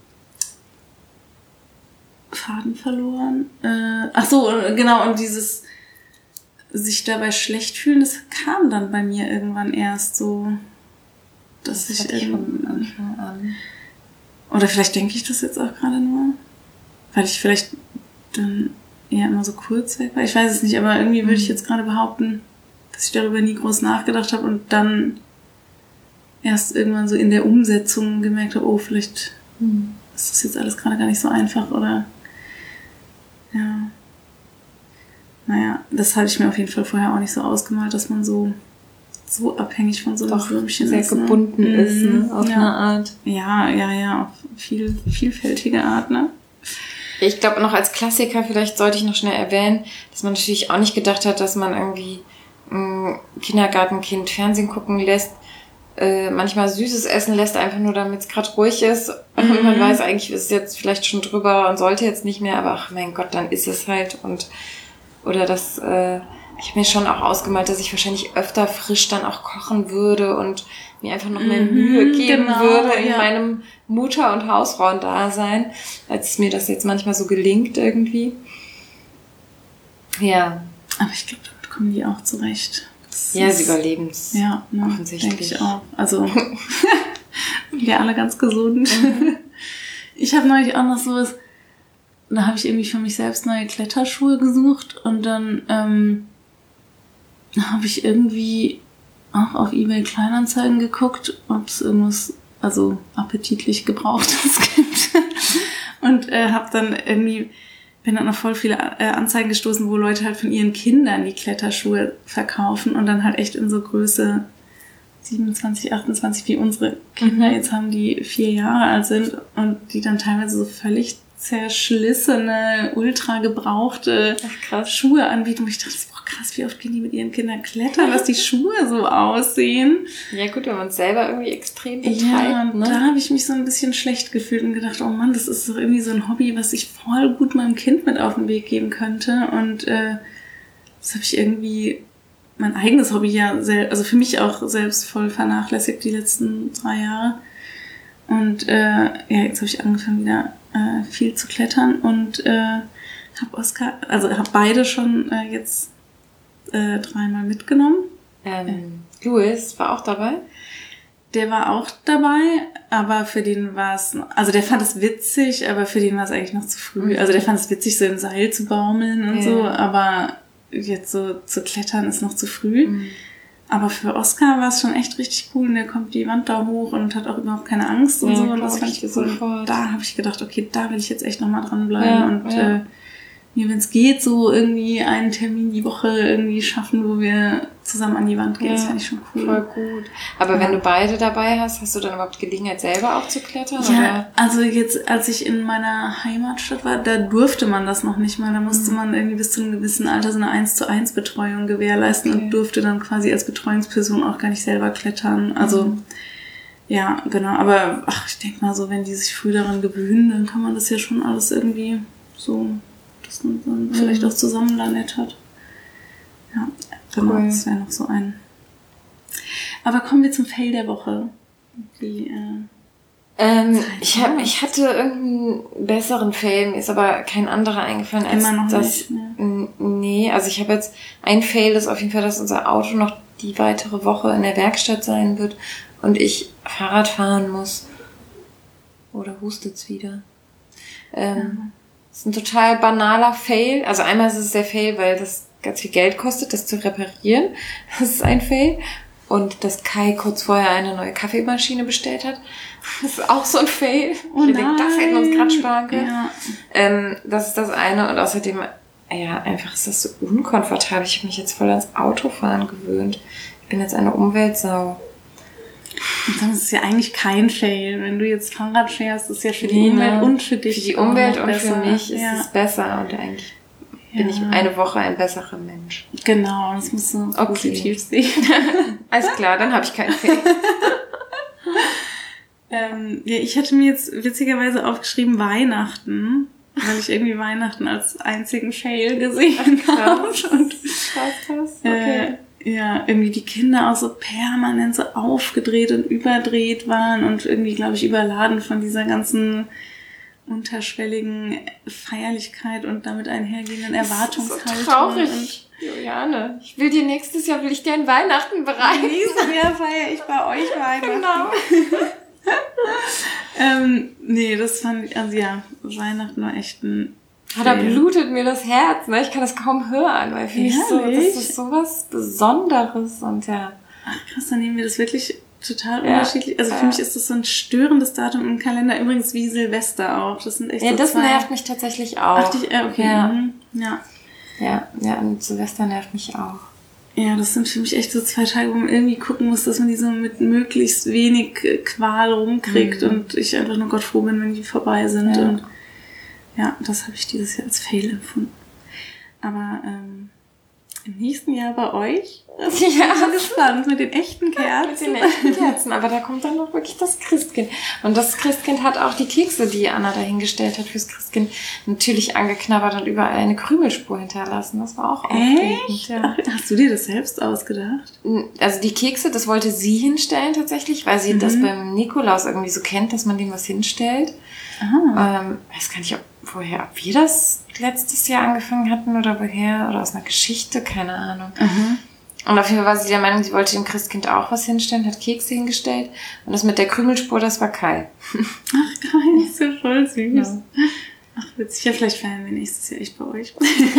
Faden verloren. Äh, ach so, genau, und dieses sich dabei schlecht fühlen, das kam dann bei mir irgendwann erst so, dass das ich ich von Anfang an. Oder vielleicht denke ich das jetzt auch gerade nur, weil ich vielleicht dann eher immer so kurz weg war. Ich weiß es nicht, aber irgendwie würde ich jetzt gerade behaupten, dass ich darüber nie groß nachgedacht habe und dann erst irgendwann so in der Umsetzung gemerkt habe, oh, vielleicht hm. ist das jetzt alles gerade gar nicht so einfach oder ja. Naja, das hatte ich mir auf jeden Fall vorher auch nicht so ausgemalt, dass man so so abhängig von so einem Würmchen sehr ist. gebunden ne? ist, ne? Auf ja. eine Art. Ja, ja, ja, auf viel, vielfältige Art, ne? Ich glaube, noch als Klassiker, vielleicht sollte ich noch schnell erwähnen, dass man natürlich auch nicht gedacht hat, dass man irgendwie ein Kindergartenkind Fernsehen gucken lässt, äh, manchmal Süßes essen lässt, einfach nur damit es gerade ruhig ist. Mhm. Und man weiß eigentlich, ist es jetzt vielleicht schon drüber und sollte jetzt nicht mehr, aber ach mein Gott, dann ist es halt. Und oder das, äh, ich habe mir schon auch ausgemalt, dass ich wahrscheinlich öfter frisch dann auch kochen würde und mir einfach noch mehr Mühe geben genau, würde in ja. meinem Mutter- und Hausfrauendasein, als mir das jetzt manchmal so gelingt irgendwie. Ja. Aber ich glaube, damit kommen die auch zurecht. Das Ja, ist, sie überleben es. Ja, ne, offensichtlich. denke ich auch. Also, wir alle ganz gesund. Mhm. Ich habe neulich auch noch sowas, da habe ich irgendwie für mich selbst neue Kletterschuhe gesucht und dann ähm, habe ich irgendwie auch auf eBay Kleinanzeigen geguckt, ob es irgendwas, also appetitlich Gebrauchtes gibt. Und äh, habe dann irgendwie, bin dann auf voll viele äh, Anzeigen gestoßen, wo Leute halt von ihren Kindern die Kletterschuhe verkaufen und dann halt echt in so Größe siebenundzwanzig, achtundzwanzig, wie unsere Kinder mhm. jetzt haben, die vier Jahre alt sind und die dann teilweise so völlig zerschlissene, ultra gebrauchte Ach, Schuhe anbieten. Und ich dachte, boah, krass, wie oft gehen die mit ihren Kindern klettern, dass die Schuhe so aussehen. Ja gut, wenn man es selber irgendwie extrem betreibt. Ja, und ne? da habe ich mich so ein bisschen schlecht gefühlt und gedacht, oh Mann, das ist doch irgendwie so ein Hobby, was ich voll gut meinem Kind mit auf den Weg geben könnte. Und äh, das habe ich irgendwie mein eigenes Hobby ja, sel- also für mich auch selbst voll vernachlässigt die letzten drei Jahre. Und äh, ja, jetzt habe ich angefangen wieder äh, viel zu klettern und äh, habe Oskar, also habe beide schon äh, jetzt äh, dreimal mitgenommen. Ähm, Louis war auch dabei? Der war auch dabei, aber für den war es, also der fand es witzig, aber für den war es eigentlich noch zu früh. Also der fand es witzig, so im Seil zu baumeln und ja. so, aber jetzt so zu klettern ist noch zu früh. Mhm. Aber für Oskar war es schon echt richtig cool und der kommt die Wand da hoch und hat auch überhaupt keine Angst und ja, so. Und das fand ich cool. Sofort. Da habe ich gedacht, okay, da will ich jetzt echt nochmal dranbleiben ja, und ja. äh, mir, wenn es geht, so irgendwie einen Termin die Woche irgendwie schaffen, wo wir zusammen an die Wand gehen. Ja, das fand ich schon cool. Voll gut. Aber ja. wenn du beide dabei hast, hast du dann überhaupt Gelegenheit, selber auch zu klettern? Ja, oder? Also jetzt, als ich in meiner Heimatstadt war, da durfte man das noch nicht mal. Da musste mhm. man irgendwie bis zu einem gewissen Alter so eine eins zu eins Betreuung gewährleisten okay. und durfte dann quasi als Betreuungsperson auch gar nicht selber klettern. Also mhm. ja, genau. Aber ach, ich denke mal so, wenn die sich früh daran gewöhnen, dann kann man das ja schon alles irgendwie so, dass man dann mhm. vielleicht auch zusammen da nett hat. Ja, genau, cool. Das wäre noch so ein. Aber kommen wir zum Fail der Woche. Die, äh, ähm, ich, hab, ich hatte irgendeinen besseren Fail, mir ist aber kein anderer eingefallen als Immer noch das. Nicht, ne? N- nee, also ich habe jetzt ein Fail, ist auf jeden Fall, dass unser Auto noch die weitere Woche in der Werkstatt sein wird und ich Fahrrad fahren muss. Oder hustet's wieder? Ähm, ja. Das ist ein total banaler Fail. Also einmal ist es der Fail, weil das ganz viel Geld kostet, das zu reparieren. Das ist ein Fail. Und dass Kai kurz vorher eine neue Kaffeemaschine bestellt hat. Das ist auch so ein Fail. Oh ich denke, das hätten wir uns gerade sparen können. Ja. Ähm, das ist das eine. Und außerdem, ja, einfach ist das so unkomfortabel. Ich habe mich jetzt voll ans Autofahren gewöhnt. Ich bin jetzt eine Umweltsau. Und dann ist es ja eigentlich kein Fail. Wenn du jetzt Fahrrad fährst, ist es ja für die nee, Umwelt ne? und für dich. Für die Umwelt und besser. für mich ist ja. es besser. Und eigentlich bin ja. ich eine Woche ein besserer Mensch. Genau, das musst du okay. positiv sehen. Alles klar, dann habe ich keinen Fail. ähm, ja, ich hatte mir jetzt witzigerweise aufgeschrieben Weihnachten, weil ich irgendwie Weihnachten als einzigen Fail gesehen habe. Und krass, krass. Okay. Äh, ja, irgendwie die Kinder auch so permanent so aufgedreht und überdreht waren und irgendwie, glaube ich, überladen von dieser ganzen unterschwelligen Feierlichkeit und damit einhergehenden Erwartungshaltung. Das ist so traurig, Juliane. Ich will dir nächstes Jahr, will ich dir ein Weihnachten bereiten. Nächstes Jahr feiere ich bei euch Weihnachten. Genau. ähm, nee, das fand ich, also ja, Weihnachten war echt ein Ja, da blutet mir das Herz, ne? Ich kann das kaum hören, weil für mich so, das ist sowas Besonderes und ja. Ach krass, dann nehmen wir das wirklich total ja. unterschiedlich. Also für ja. mich ist das so ein störendes Datum im Kalender, übrigens wie Silvester auch. Das sind echt ja, so das zwei... nervt mich tatsächlich auch. Ach, dich, äh, okay. Ja. Mhm. ja. Ja, ja, und Silvester nervt mich auch. Ja, das sind für mich echt so zwei Tage, wo man irgendwie gucken muss, dass man die so mit möglichst wenig Qual rumkriegt mhm. und ich einfach nur Gott froh bin, wenn die vorbei sind. Ja. Und ja, das habe ich dieses Jahr als Fail empfunden. Aber ähm, im nächsten Jahr bei euch, das ist ja so gespannt mit den echten Kerzen. Mit den echten Kerzen, aber da kommt dann noch wirklich das Christkind. Und das Christkind hat auch die Kekse, die Anna dahingestellt hat fürs Christkind, natürlich angeknabbert und überall eine Krümelspur hinterlassen. Das war auch aufregend. Ja. Hast du dir das selbst ausgedacht? Also die Kekse, das wollte sie hinstellen tatsächlich, weil sie mhm. das beim Nikolaus irgendwie so kennt, dass man dem was hinstellt. Aha. Ähm, weiß gar nicht, ob, woher, ob wir das letztes Jahr angefangen hatten oder woher, oder aus einer Geschichte, keine Ahnung. Mhm. Und auf jeden Fall war sie der Meinung, sie wollte dem Christkind auch was hinstellen, hat Kekse hingestellt. Und das mit der Krümelspur, das war Kai. Ach, Kai, ist so voll süß. Ja. Ach, witzig. Ja, vielleicht feiern wir nächstes Jahr echt bei euch.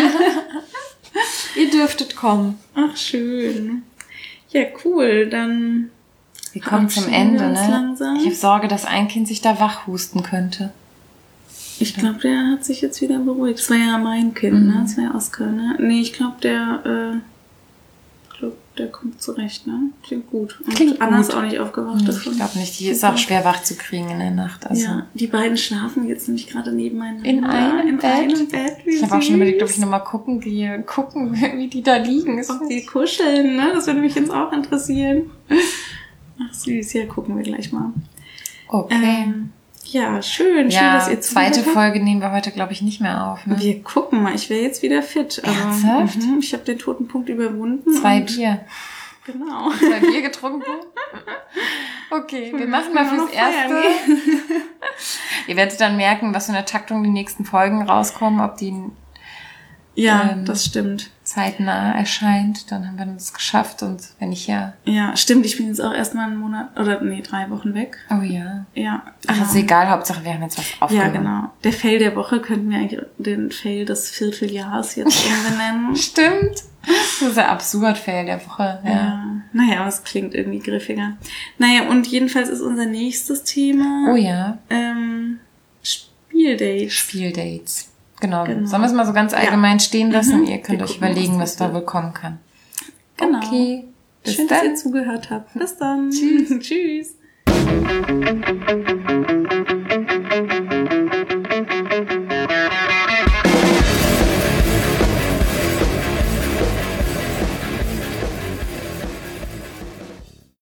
Ihr dürftet kommen. Ach, schön. Ja, cool. Dann wir kommen zum Ende, ne? Langsam. Ich habe Sorge, dass ein Kind sich da wachhusten könnte. Ich glaube, der hat sich jetzt wieder beruhigt. Das war ja mein Kind, mhm. ne? Das war ja Oskar, ne? Nee, ich glaube, der, äh, ich glaube, der kommt zurecht, ne? Klingt gut. Und Klingt Anna gut. ist auch nicht aufgewacht. Ich glaube nicht. Die ist auch schwer wach zu kriegen in der Nacht. Also. Ja, die beiden schlafen jetzt nämlich gerade nebeneinander. In einem in Bett? einem Bett. Wie ich habe auch schon überlegt, ob ich nochmal gucken gehe, gucken, wie die da liegen. Ob die kuscheln, ne? Das würde mich jetzt auch interessieren. Ach süß, ja, gucken wir gleich mal. Okay. Ähm, ja, schön, ja, schön, dass ihr zuhört. Zweite Folge nehmen wir heute, glaube ich, nicht mehr auf. Ne? Wir gucken mal, ich wäre jetzt wieder fit. Ernsthaft? Also, ich habe den toten Punkt überwunden. Zwei Bier. Genau. Zwei Bier getrunken. Okay, wir machen mal fürs Erste. Ihr werdet dann merken, was für eine Taktung die nächsten Folgen rauskommen, ob die ja, ähm, das stimmt. zeitnah erscheint. Dann haben wir das geschafft und wenn ich ja... Ja, stimmt. Ich bin jetzt auch erstmal einen Monat oder nee, drei Wochen weg. Oh ja. Ja. Ach, genau. Ist egal. Hauptsache, wir haben jetzt was aufgenommen. Ja, genau. Der Fail der Woche könnten wir eigentlich den Fail des Vierteljahres jetzt benennen. Stimmt. Das ist ja absurd, Fail der Woche. Ja. ja. Naja, aber es klingt irgendwie griffiger. Naja, und jedenfalls ist unser nächstes Thema... Oh ja. Ähm, Spieldates. Spieldates. Genau. genau. Sollen wir es mal so ganz allgemein ja. stehen lassen? Mhm. Ihr könnt wir euch gucken, überlegen, was, was da wohl kommen kann. Genau. Okay. Bis Schön, dann. Dass ihr zugehört habt. Bis dann. Tschüss. Tschüss.